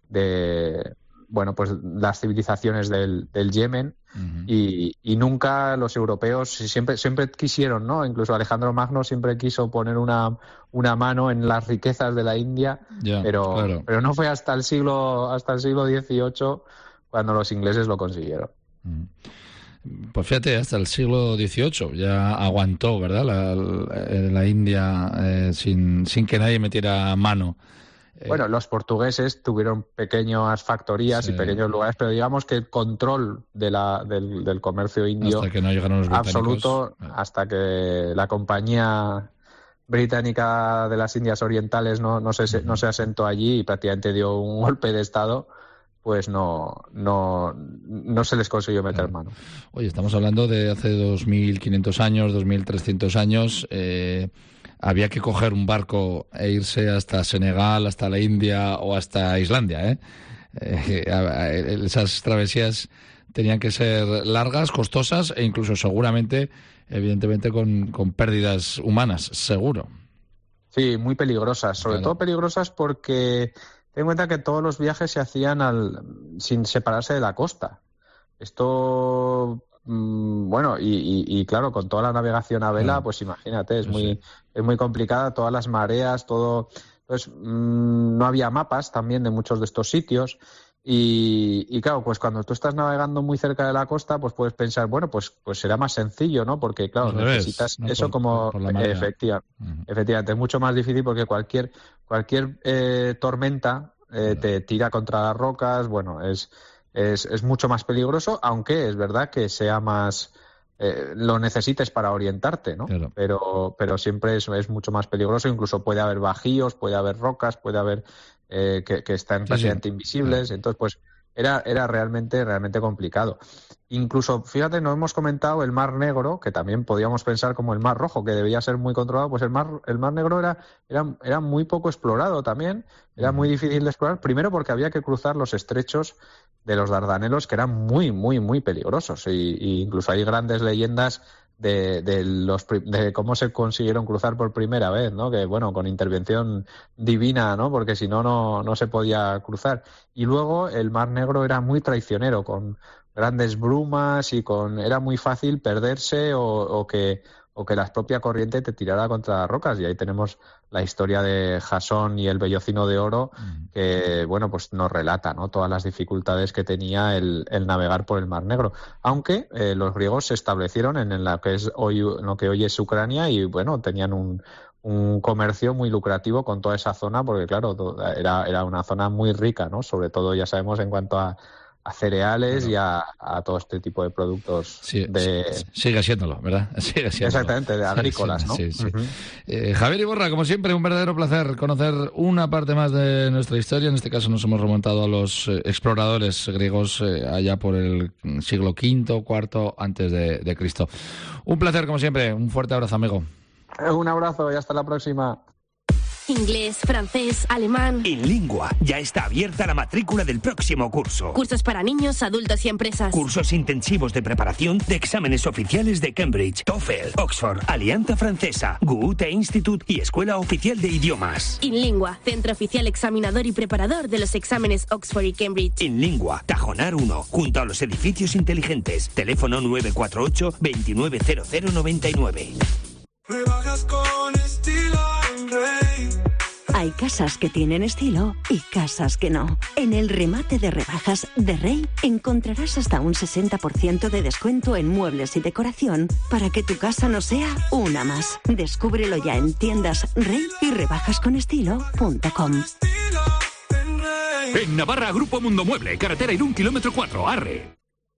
de bueno, pues las civilizaciones del, del Yemen. Uh-huh. y, y nunca los europeos siempre siempre quisieron, ¿no? Incluso Alejandro Magno siempre quiso poner una, una mano en las riquezas de la India, yeah, pero, claro. pero no fue hasta el siglo hasta el siglo dieciocho cuando los ingleses lo consiguieron. Uh-huh. Pues fíjate, hasta el siglo dieciocho ya aguantó, ¿verdad? La, la, la India eh, sin, sin que nadie metiera mano. Bueno, los portugueses tuvieron pequeñas factorías sí. y pequeños lugares, pero digamos que el control de la, del, del comercio indio hasta que no llegaron los absoluto, hasta que la compañía británica de las Indias Orientales no, no, se, no se asentó allí y prácticamente dio un golpe de Estado, pues no, no, no se les consiguió meter claro. mano. Oye, estamos hablando de hace dos mil quinientos años, dos mil trescientos años... Eh... Había que coger un barco e irse hasta Senegal, hasta la India o hasta Islandia, ¿eh? Eh, esas travesías tenían que ser largas, costosas e incluso seguramente, evidentemente, con, con pérdidas humanas, seguro. Sí, muy peligrosas. Sobre claro. todo peligrosas porque ten en cuenta que todos los viajes se hacían al, sin separarse de la costa. Esto... Bueno, y, y, y claro, con toda la navegación a vela, pues imagínate, es muy es muy complicada, todas las mareas, todo. Pues mmm, no había mapas también de muchos de estos sitios. Y, y claro, pues cuando tú estás navegando muy cerca de la costa, pues puedes pensar, bueno, pues pues será más sencillo, ¿no? Porque claro, necesitas no, eso por, como por efectiva, uh-huh. efectivamente, es mucho más difícil porque cualquier cualquier eh, tormenta eh, uh-huh. te tira contra las rocas, bueno, es Es, es mucho más peligroso, aunque es verdad que sea más... Eh, lo necesites para orientarte, ¿no? Claro. Pero, pero siempre es, es mucho más peligroso. Incluso puede haber bajíos, puede haber rocas, puede haber... Eh, que, que están prácticamente sí, sí. invisibles. Sí. Entonces, pues, era, era realmente, realmente complicado. Incluso, fíjate, no hemos comentado el Mar Negro, que también podíamos pensar como el Mar Rojo, que debía ser muy controlado. Pues el Mar, el Mar Negro era, era, era muy poco explorado también. Era muy difícil de explorar. Primero porque había que cruzar los estrechos de los Dardanelos, que eran muy, muy, muy peligrosos. Y, y incluso hay grandes leyendas de, de los de cómo se consiguieron cruzar por primera vez, ¿no? Que, bueno, con intervención divina, ¿no? Porque si no, no, no se podía cruzar. Y luego el Mar Negro era muy traicionero, con grandes brumas y con era muy fácil perderse o, o que o que la propia corriente te tirara contra las rocas. Y ahí tenemos la historia de Jasón y el vellocino de oro, que, bueno, pues nos relata, ¿no? Todas las dificultades que tenía el, el navegar por el Mar Negro. Aunque eh, los griegos se establecieron en lo que es hoy, en lo que hoy es Ucrania y, bueno, tenían un, un comercio muy lucrativo con toda esa zona, porque, claro, era, era una zona muy rica, ¿no? Sobre todo, ya sabemos, en cuanto a a cereales claro. y a, a todo este tipo de productos. Sí, de... sí, sigue siéndolo, ¿verdad? Sigue siéndolo. Exactamente, de agrícolas, sí, ¿no? Sí, sí. Uh-huh. eh, Javier Iborra, como siempre, un verdadero placer conocer una parte más de nuestra historia. En este caso nos hemos remontado a los eh, exploradores griegos eh, allá por el siglo quinto, cuarto antes de, de Cristo. Un placer, como siempre. Un fuerte abrazo, amigo. Un abrazo y hasta la próxima. Inglés, francés, alemán... En Lingua ya está abierta la matrícula del próximo curso. Cursos para niños, adultos y empresas. Cursos intensivos de preparación de exámenes oficiales de Cambridge, TOEFL, Oxford, Alianza Francesa, Goethe Institute y Escuela Oficial de Idiomas. InLingua, centro oficial examinador y preparador de los exámenes Oxford y Cambridge. InLingua, Tajonar uno, junto a los edificios inteligentes. Teléfono nueve cuatro ocho, veintinueve cero cero noventa y nueve. Rebajas con estilo en Rey. Hay casas que tienen estilo y casas que no. En el remate de rebajas de Rey encontrarás hasta un sesenta por ciento de descuento en muebles y decoración para que tu casa no sea una más. Descúbrelo ya en tiendas Rey y rebajas con estilo punto com. En Navarra, Grupo Mundo Mueble, carretera Irún, kilómetro cuatro, Arre.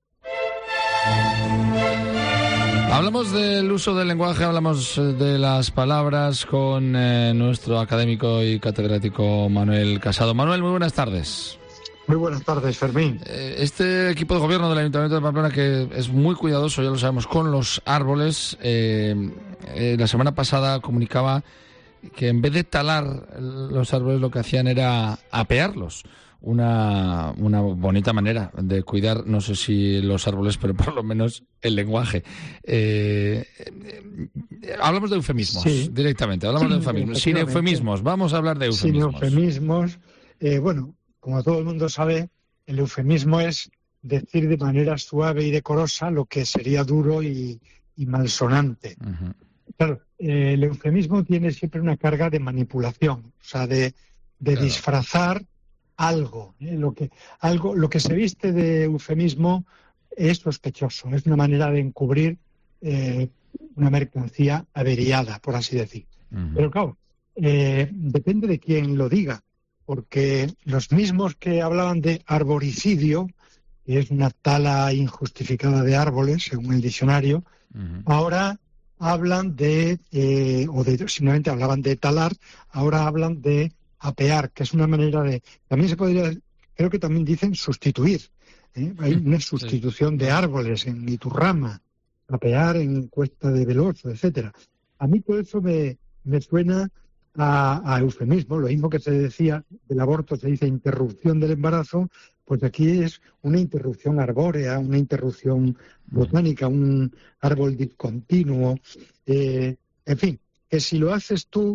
Hablamos del uso del lenguaje, hablamos de las palabras con eh, nuestro académico y catedrático Manuel Casado. Manuel, muy buenas tardes. Muy buenas tardes, Fermín. Eh, este equipo de gobierno del Ayuntamiento de Pamplona, que es muy cuidadoso, ya lo sabemos, con los árboles, eh, eh, la semana pasada comunicaba que en vez de talar los árboles lo que hacían era apearlos. Una, una bonita manera de cuidar, no sé si los árboles, pero por lo menos el lenguaje. Eh, eh, hablamos de eufemismos, sí. directamente, hablamos sí, de eufemismos. Sin eufemismos, vamos a hablar de eufemismos. Sin eufemismos, eh, bueno, como todo el mundo sabe, el eufemismo es decir de manera suave y decorosa lo que sería duro y, y malsonante. Uh-huh. Claro, eh, el eufemismo tiene siempre una carga de manipulación, o sea, de, de claro. disfrazar algo, ¿eh? Lo que, algo. Lo que se viste de eufemismo es sospechoso, es una manera de encubrir eh, una mercancía averiada, por así decir. Uh-huh. Pero claro, eh, depende de quién lo diga, porque los mismos que hablaban de arboricidio, que es una tala injustificada de árboles, según el diccionario, uh-huh. ahora hablan de, eh, o de, simplemente hablaban de talar, ahora hablan de apear, que es una manera de, también se podría, creo que también dicen sustituir, ¿eh? Hay una sustitución de árboles en Iturrama, apear en Cuesta de Veloso, etcétera. A mí todo eso me, me suena a, a eufemismo, lo mismo que se decía del aborto, se dice interrupción del embarazo, pues aquí es una interrupción arbórea, una interrupción botánica, un árbol discontinuo, eh, en fin, que si lo haces tú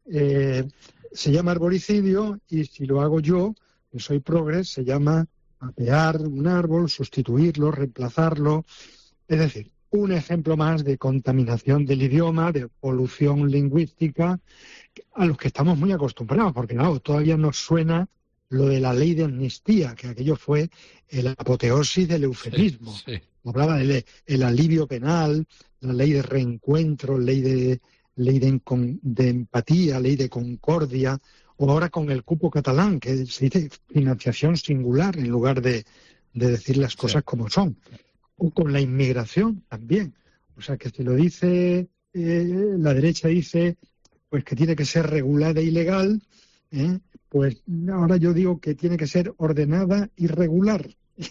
eh, se llama arboricidio y si lo hago yo, que soy progres, se llama apear un árbol, sustituirlo, reemplazarlo, es decir, un ejemplo más de contaminación del idioma, de polución lingüística, a los que estamos muy acostumbrados, porque claro, todavía nos suena lo de la ley de amnistía, que aquello fue el apoteosis del eufemismo. Sí, sí. Hablaba del el alivio penal, la ley de reencuentro, ley de ley de, de empatía, ley de concordia, o ahora con el cupo catalán, que se dice financiación singular en lugar de, de decir las cosas sí. como son. O con la inmigración también. O sea, que se lo dice, eh, la derecha dice pues que tiene que ser regulada e ilegal, ¿eh? Pues ahora yo digo que tiene que ser ordenada y regular.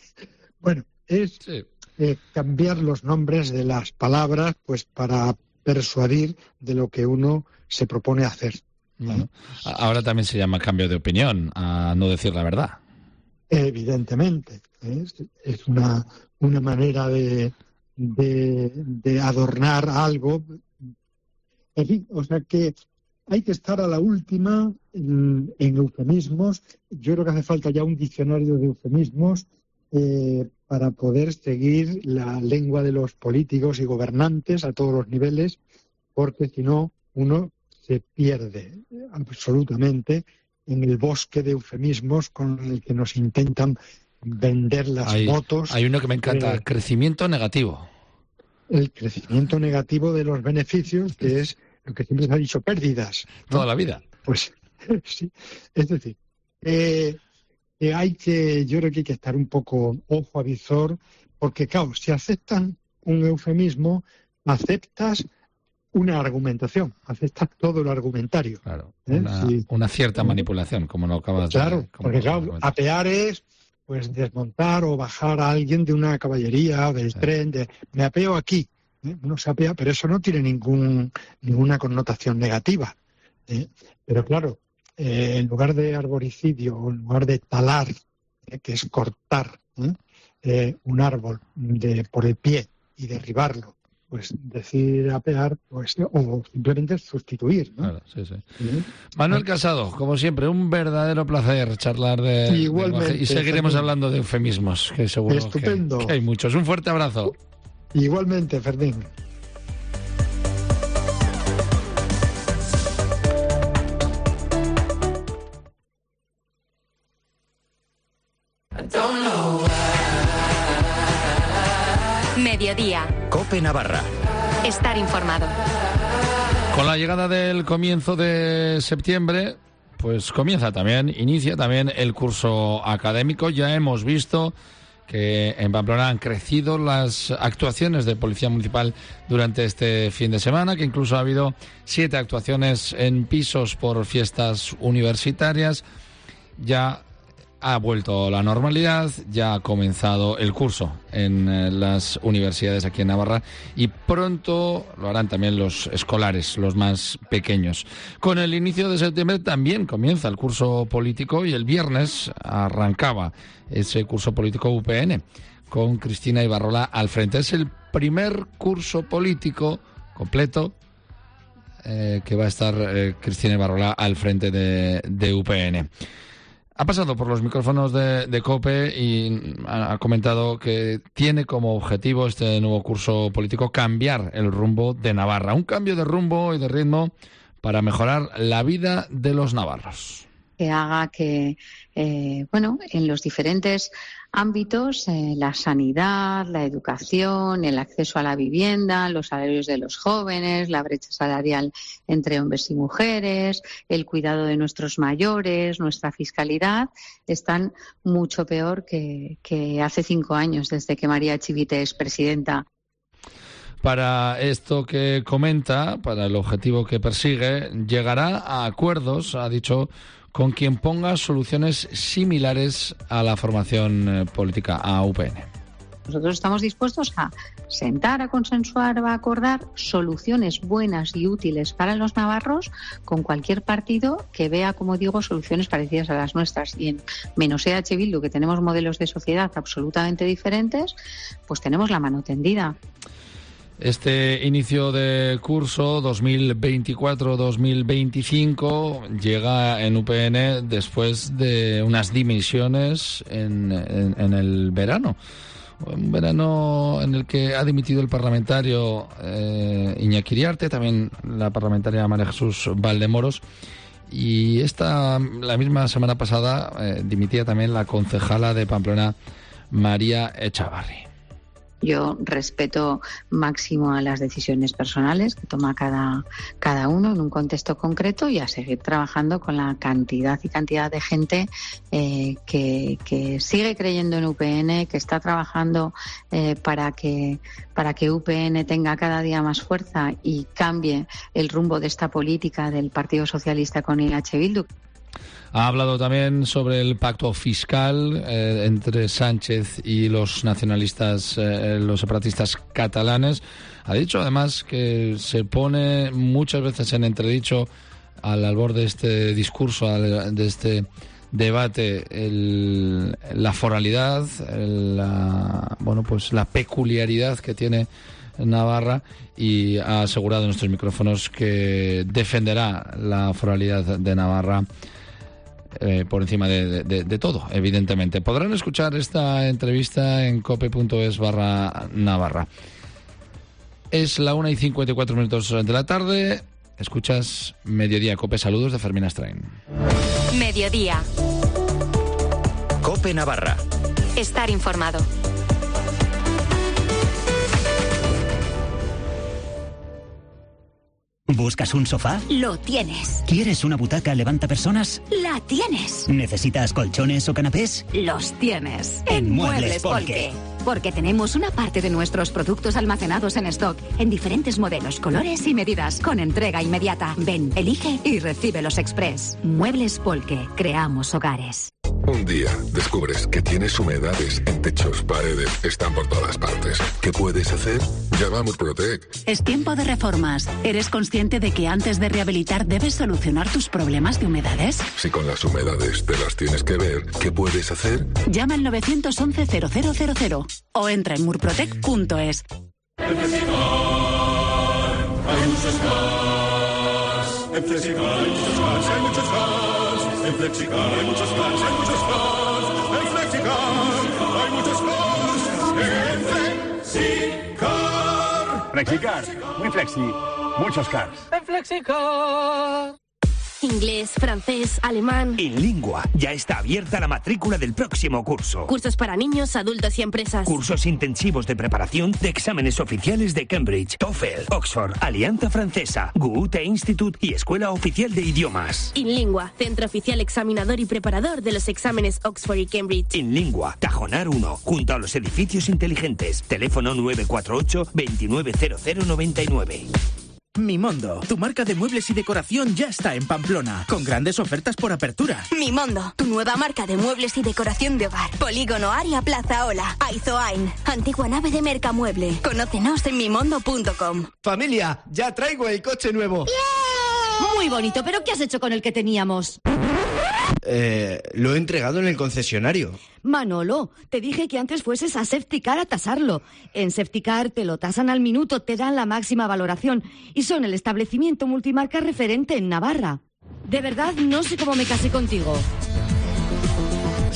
Bueno, es sí. eh, cambiar los nombres de las palabras pues para persuadir de lo que uno se propone hacer. Bueno, ahora también se llama cambio de opinión, a no decir la verdad. Evidentemente, ¿eh? Es una, una manera de, de, de adornar algo. En fin, o sea que hay que estar a la última en, en eufemismos. Yo creo que hace falta ya un diccionario de eufemismos eh, para poder seguir la lengua de los políticos y gobernantes a todos los niveles, porque si no, uno se pierde absolutamente en el bosque de eufemismos con el que nos intentan vender las hay, motos. Hay uno que me encanta, eh, crecimiento negativo. El crecimiento negativo de los beneficios, que es lo que siempre se ha dicho, pérdidas, ¿no? Toda la vida. Pues sí, es decir, eh, eh, hay que, yo creo que hay que estar un poco ojo a visor, porque claro, si aceptan un eufemismo, aceptas una argumentación, aceptas todo el argumentario. Claro, ¿eh? una, sí. una cierta manipulación, como lo acabas claro, de... Claro, porque claro, apear es pues desmontar o bajar a alguien de una caballería o del sí. tren, de me apeo aquí. ¿eh? Uno se apea, pero eso no tiene ningún ninguna connotación negativa. ¿eh? Pero claro, eh, en lugar de arboricidio o en lugar de talar, ¿eh? que es cortar ¿eh? Eh, un árbol de, por el pie y derribarlo, pues decir apear, pues o simplemente sustituir, ¿no? Claro, sí, sí. ¿Sí? Manuel Casado, como siempre, un verdadero placer charlar de Igualmente, de y seguiremos Fermín. hablando de eufemismos, que seguro Estupendo. Que, que hay muchos. Un fuerte abrazo. Igualmente, Fermín. Mediodía. COPE Navarra. Estar informado. Con la llegada del comienzo de septiembre, pues comienza también, inicia también el curso académico. Ya hemos visto que en Pamplona han crecido las actuaciones de Policía Municipal durante este fin de semana, que incluso ha habido siete actuaciones en pisos por fiestas universitarias. Ya ha vuelto la normalidad, ya ha comenzado el curso en eh, las universidades aquí en Navarra y pronto lo harán también los escolares, los más pequeños. Con el inicio de septiembre también comienza el curso político y el viernes arrancaba ese curso político U P N con Cristina Ibarrola al frente. Es el primer curso político completo eh, que va a estar eh, Cristina Ibarrola al frente de, de U P N. Ha pasado por los micrófonos de, de COPE y ha, ha comentado que tiene como objetivo este nuevo curso político cambiar el rumbo de Navarra. Un cambio de rumbo y de ritmo para mejorar la vida de los navarros. Que haga que, eh, bueno, en los diferentes ámbitos, eh, la sanidad, la educación, el acceso a la vivienda, los salarios de los jóvenes, la brecha salarial entre hombres y mujeres, el cuidado de nuestros mayores, nuestra fiscalidad, están mucho peor que, que hace cinco años, desde que María Chivite es presidenta. Para esto que comenta, para el objetivo que persigue, llegará a acuerdos, ha dicho, con quien ponga soluciones similares a la formación eh, política, a U P N. Nosotros estamos dispuestos a sentar, a consensuar, a acordar soluciones buenas y útiles para los navarros con cualquier partido que vea, como digo, soluciones parecidas a las nuestras. Y en menos E H Bildu, que tenemos modelos de sociedad absolutamente diferentes, pues tenemos la mano tendida. Este inicio de curso dos mil veinticuatro dos mil veinticinco llega en U P N después de unas dimisiones en, en, en el verano. Un verano en el que ha dimitido el parlamentario eh, Iñaki Iriarte, también la parlamentaria María Jesús Valdemoros. Y esta, la misma semana pasada eh, dimitía también la concejala de Pamplona, María Echavarri. Yo respeto máximo a las decisiones personales que toma cada, cada uno en un contexto concreto y a seguir trabajando con la cantidad y cantidad de gente eh, que, que sigue creyendo en U P N, que está trabajando eh, para que, para que U P N tenga cada día más fuerza y cambie el rumbo de esta política del Partido Socialista con I H Bildu. Ha hablado también sobre el pacto fiscal eh, entre Sánchez y los nacionalistas, eh, los separatistas catalanes. Ha dicho además que se pone muchas veces en entredicho al albor de este discurso, al, de este debate, el, la foralidad, el, la, bueno, pues la peculiaridad que tiene Navarra, y ha asegurado en nuestros micrófonos que defenderá la foralidad de Navarra Eh, por encima de, de, de todo, evidentemente. Podrán escuchar esta entrevista en cope.es barra Navarra. Es la una y cincuenta y cuatro minutos de la tarde. Escuchas Mediodía Cope. Saludos de Fermín Astrain. Mediodía. Cope Navarra. Estar informado. ¿Buscas un sofá? Lo tienes. ¿Quieres una butaca levanta personas? La tienes. ¿Necesitas colchones o canapés? Los tienes. En Muebles Polke. Porque tenemos una parte de nuestros productos almacenados en stock, en diferentes modelos, colores y medidas, con entrega inmediata. Ven, elige y recíbelos express. Muebles Polke. Creamos hogares. Un día descubres que tienes humedades en techos, paredes, están por todas partes. ¿Qué puedes hacer? Llama a Murprotec. Es tiempo de reformas. ¿Eres consciente de que antes de rehabilitar debes solucionar tus problemas de humedades? Si con las humedades te las tienes que ver, ¿qué puedes hacer? Llama al nueve once cero cero cero cero o entra en murprotec punto es. En Flexicar hay muchos cars. En Flexicar hay muchos cars, hay muchos cars. En Flexicar hay muchos cars, hay muchos cars. En Flexicar hay muchos cars. En Flexicar. Flexicar, muy flexi, muchos cars. En Flexicar. Inglés, francés, alemán. En Lingua ya está abierta la matrícula del próximo curso. Cursos para niños, adultos y empresas. Cursos intensivos de preparación de exámenes oficiales de Cambridge, TOEFL, Oxford, Alianza Francesa, Goethe Institut y Escuela Oficial de Idiomas. Inlingua, centro oficial examinador y preparador de los exámenes Oxford y Cambridge. Inlingua, Tajonar uno, junto a los edificios inteligentes. Teléfono nueve cuatro ocho, veintinueve cero cero noventa y nueve. Mimondo, tu marca de muebles y decoración ya está en Pamplona, con grandes ofertas por apertura. Mimondo, tu nueva marca de muebles y decoración de hogar. Polígono Aria Plaza Ola, Aizoain, antigua nave de Mercamueble. Conócenos en mimondo punto com. Familia, ya traigo el coche nuevo. ¡Yeah! Muy bonito, pero ¿qué has hecho con el que teníamos? Eh, lo he entregado en el concesionario. Manolo, te dije que antes fueses a Sefticar a tasarlo. En Sefticar te lo tasan al minuto, te dan la máxima valoración y son el establecimiento multimarca referente en Navarra. De verdad, no sé cómo me casé contigo.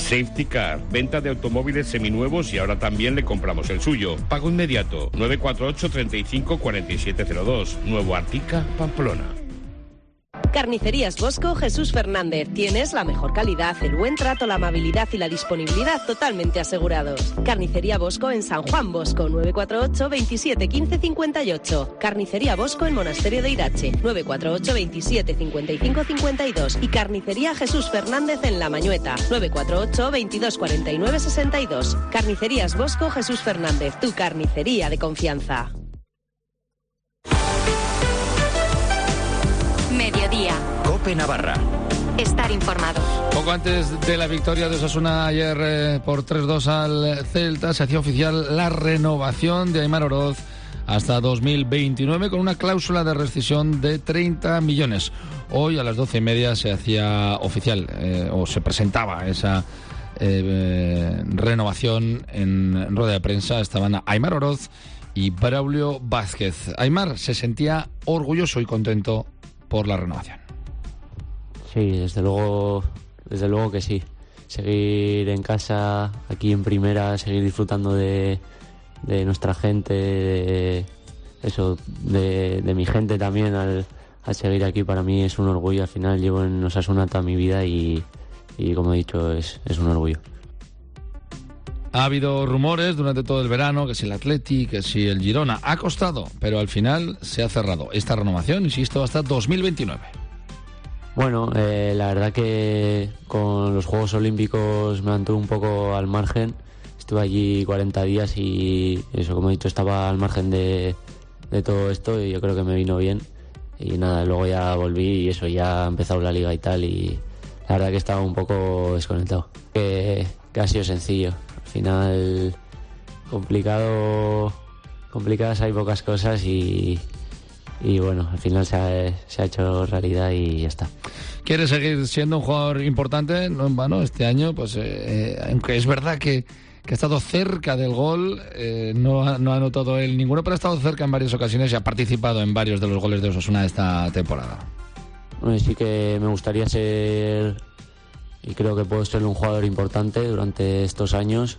Safety Car, venta de automóviles seminuevos y ahora también le compramos el suyo. Pago inmediato, nueve cuatro ocho, treinta y cinco, cuarenta y siete cero dos. Nuevo Artica, Pamplona. Carnicerías Bosco Jesús Fernández. Tienes la mejor calidad, el buen trato, la amabilidad y la disponibilidad totalmente asegurados. Carnicería Bosco en San Juan Bosco, nueve cuatro ocho, veintisiete, quince, cincuenta y ocho. Carnicería Bosco en Monasterio de Irache, nueve cuatro ocho, veintisiete, cincuenta y cinco, cincuenta y dos. Y Carnicería Jesús Fernández en La Mañueta, nueve cuatro ocho, veintidós, cuarenta y nueve, sesenta y dos. Carnicerías Bosco Jesús Fernández, tu carnicería de confianza. Mediodía. COPE Navarra. Estar informado. Poco antes de la victoria de Osasuna ayer eh, por tres dos al Celta, se hacía oficial la renovación de Aimar Oroz hasta dos mil veintinueve con una cláusula de rescisión de treinta millones. Hoy a las doce y media se hacía oficial eh, o se presentaba esa eh, renovación en rueda de prensa. Estaban Aimar Oroz y Braulio Vázquez. Aimar se sentía orgulloso y contento por la renovación. Sí, desde luego, desde luego que sí. Seguir en casa, aquí en primera, seguir disfrutando de, de nuestra gente, de, eso, de, de mi gente también al, al seguir aquí, para mí es un orgullo. Al final llevo en Osasuna toda mi vida y, y como he dicho, es, es un orgullo. Ha habido rumores durante todo el verano, que si el Atleti, que si el Girona. Ha costado, pero al final se ha cerrado esta renovación, insisto, hasta dos mil veintinueve. Bueno, eh, la verdad que con los Juegos Olímpicos me mantuve un poco al margen. Estuve allí cuarenta días y eso, como he dicho, estaba al margen de, de todo esto y yo creo que me vino bien. Y nada, luego ya volví y eso, ya ha empezado la liga y tal y la verdad que estaba un poco desconectado. Que, que ha sido sencillo. Al final, complicado, complicadas hay pocas cosas y, y bueno, al final se ha, se ha hecho realidad y ya está. ¿Quiere seguir siendo un jugador importante? No en vano, este año, pues eh, aunque es verdad que, que ha estado cerca del gol, eh, no, ha, no ha anotado él ninguno, pero ha estado cerca en varias ocasiones y ha participado en varios de los goles de Osasuna esta temporada. Bueno, sí que me gustaría ser... y creo que puedo ser un jugador importante durante estos años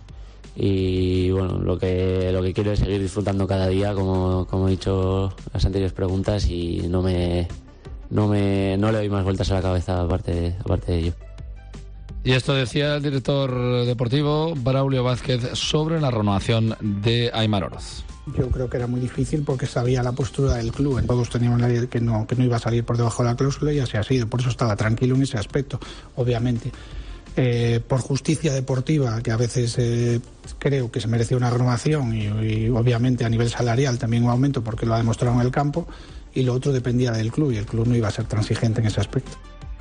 y bueno, lo que lo que quiero es seguir disfrutando cada día, como, como he dicho en las anteriores preguntas, y no me no me no le doy más vueltas a la cabeza aparte de, aparte de ello. Y esto decía el director deportivo Braulio Vázquez sobre la renovación de Aimar Oroz. Yo creo que era muy difícil porque sabía la postura del club. Todos teníamos la idea de que no, que no iba a salir por debajo de la cláusula y así ha sido. Por eso estaba tranquilo en ese aspecto, obviamente. Eh, por justicia deportiva, que a veces eh, creo que se merecía una renovación y, y obviamente a nivel salarial también un aumento porque lo ha demostrado en el campo, y lo otro dependía del club y el club no iba a ser transigente en ese aspecto.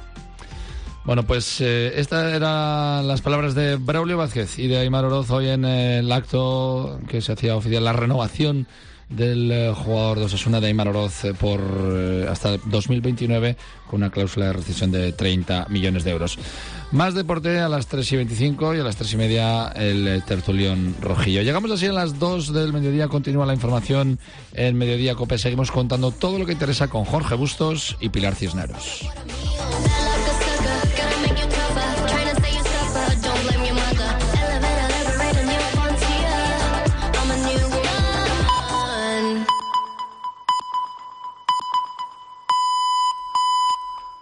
Bueno, pues eh, estas eran las palabras de Braulio Vázquez y de Aimar Oroz hoy en eh, el acto que se hacía oficial, la renovación del eh, jugador de Osasuna, de Aimar Oroz, eh, por eh, hasta dos mil veintinueve con una cláusula de rescisión de treinta millones de euros. Más deporte a las tres y veinticinco y a las tres y media el eh, tertulión rojillo. Llegamos así a las dos del mediodía, continúa la información en Mediodía COPE. Seguimos contando todo lo que interesa con Jorge Bustos y Pilar Cisneros.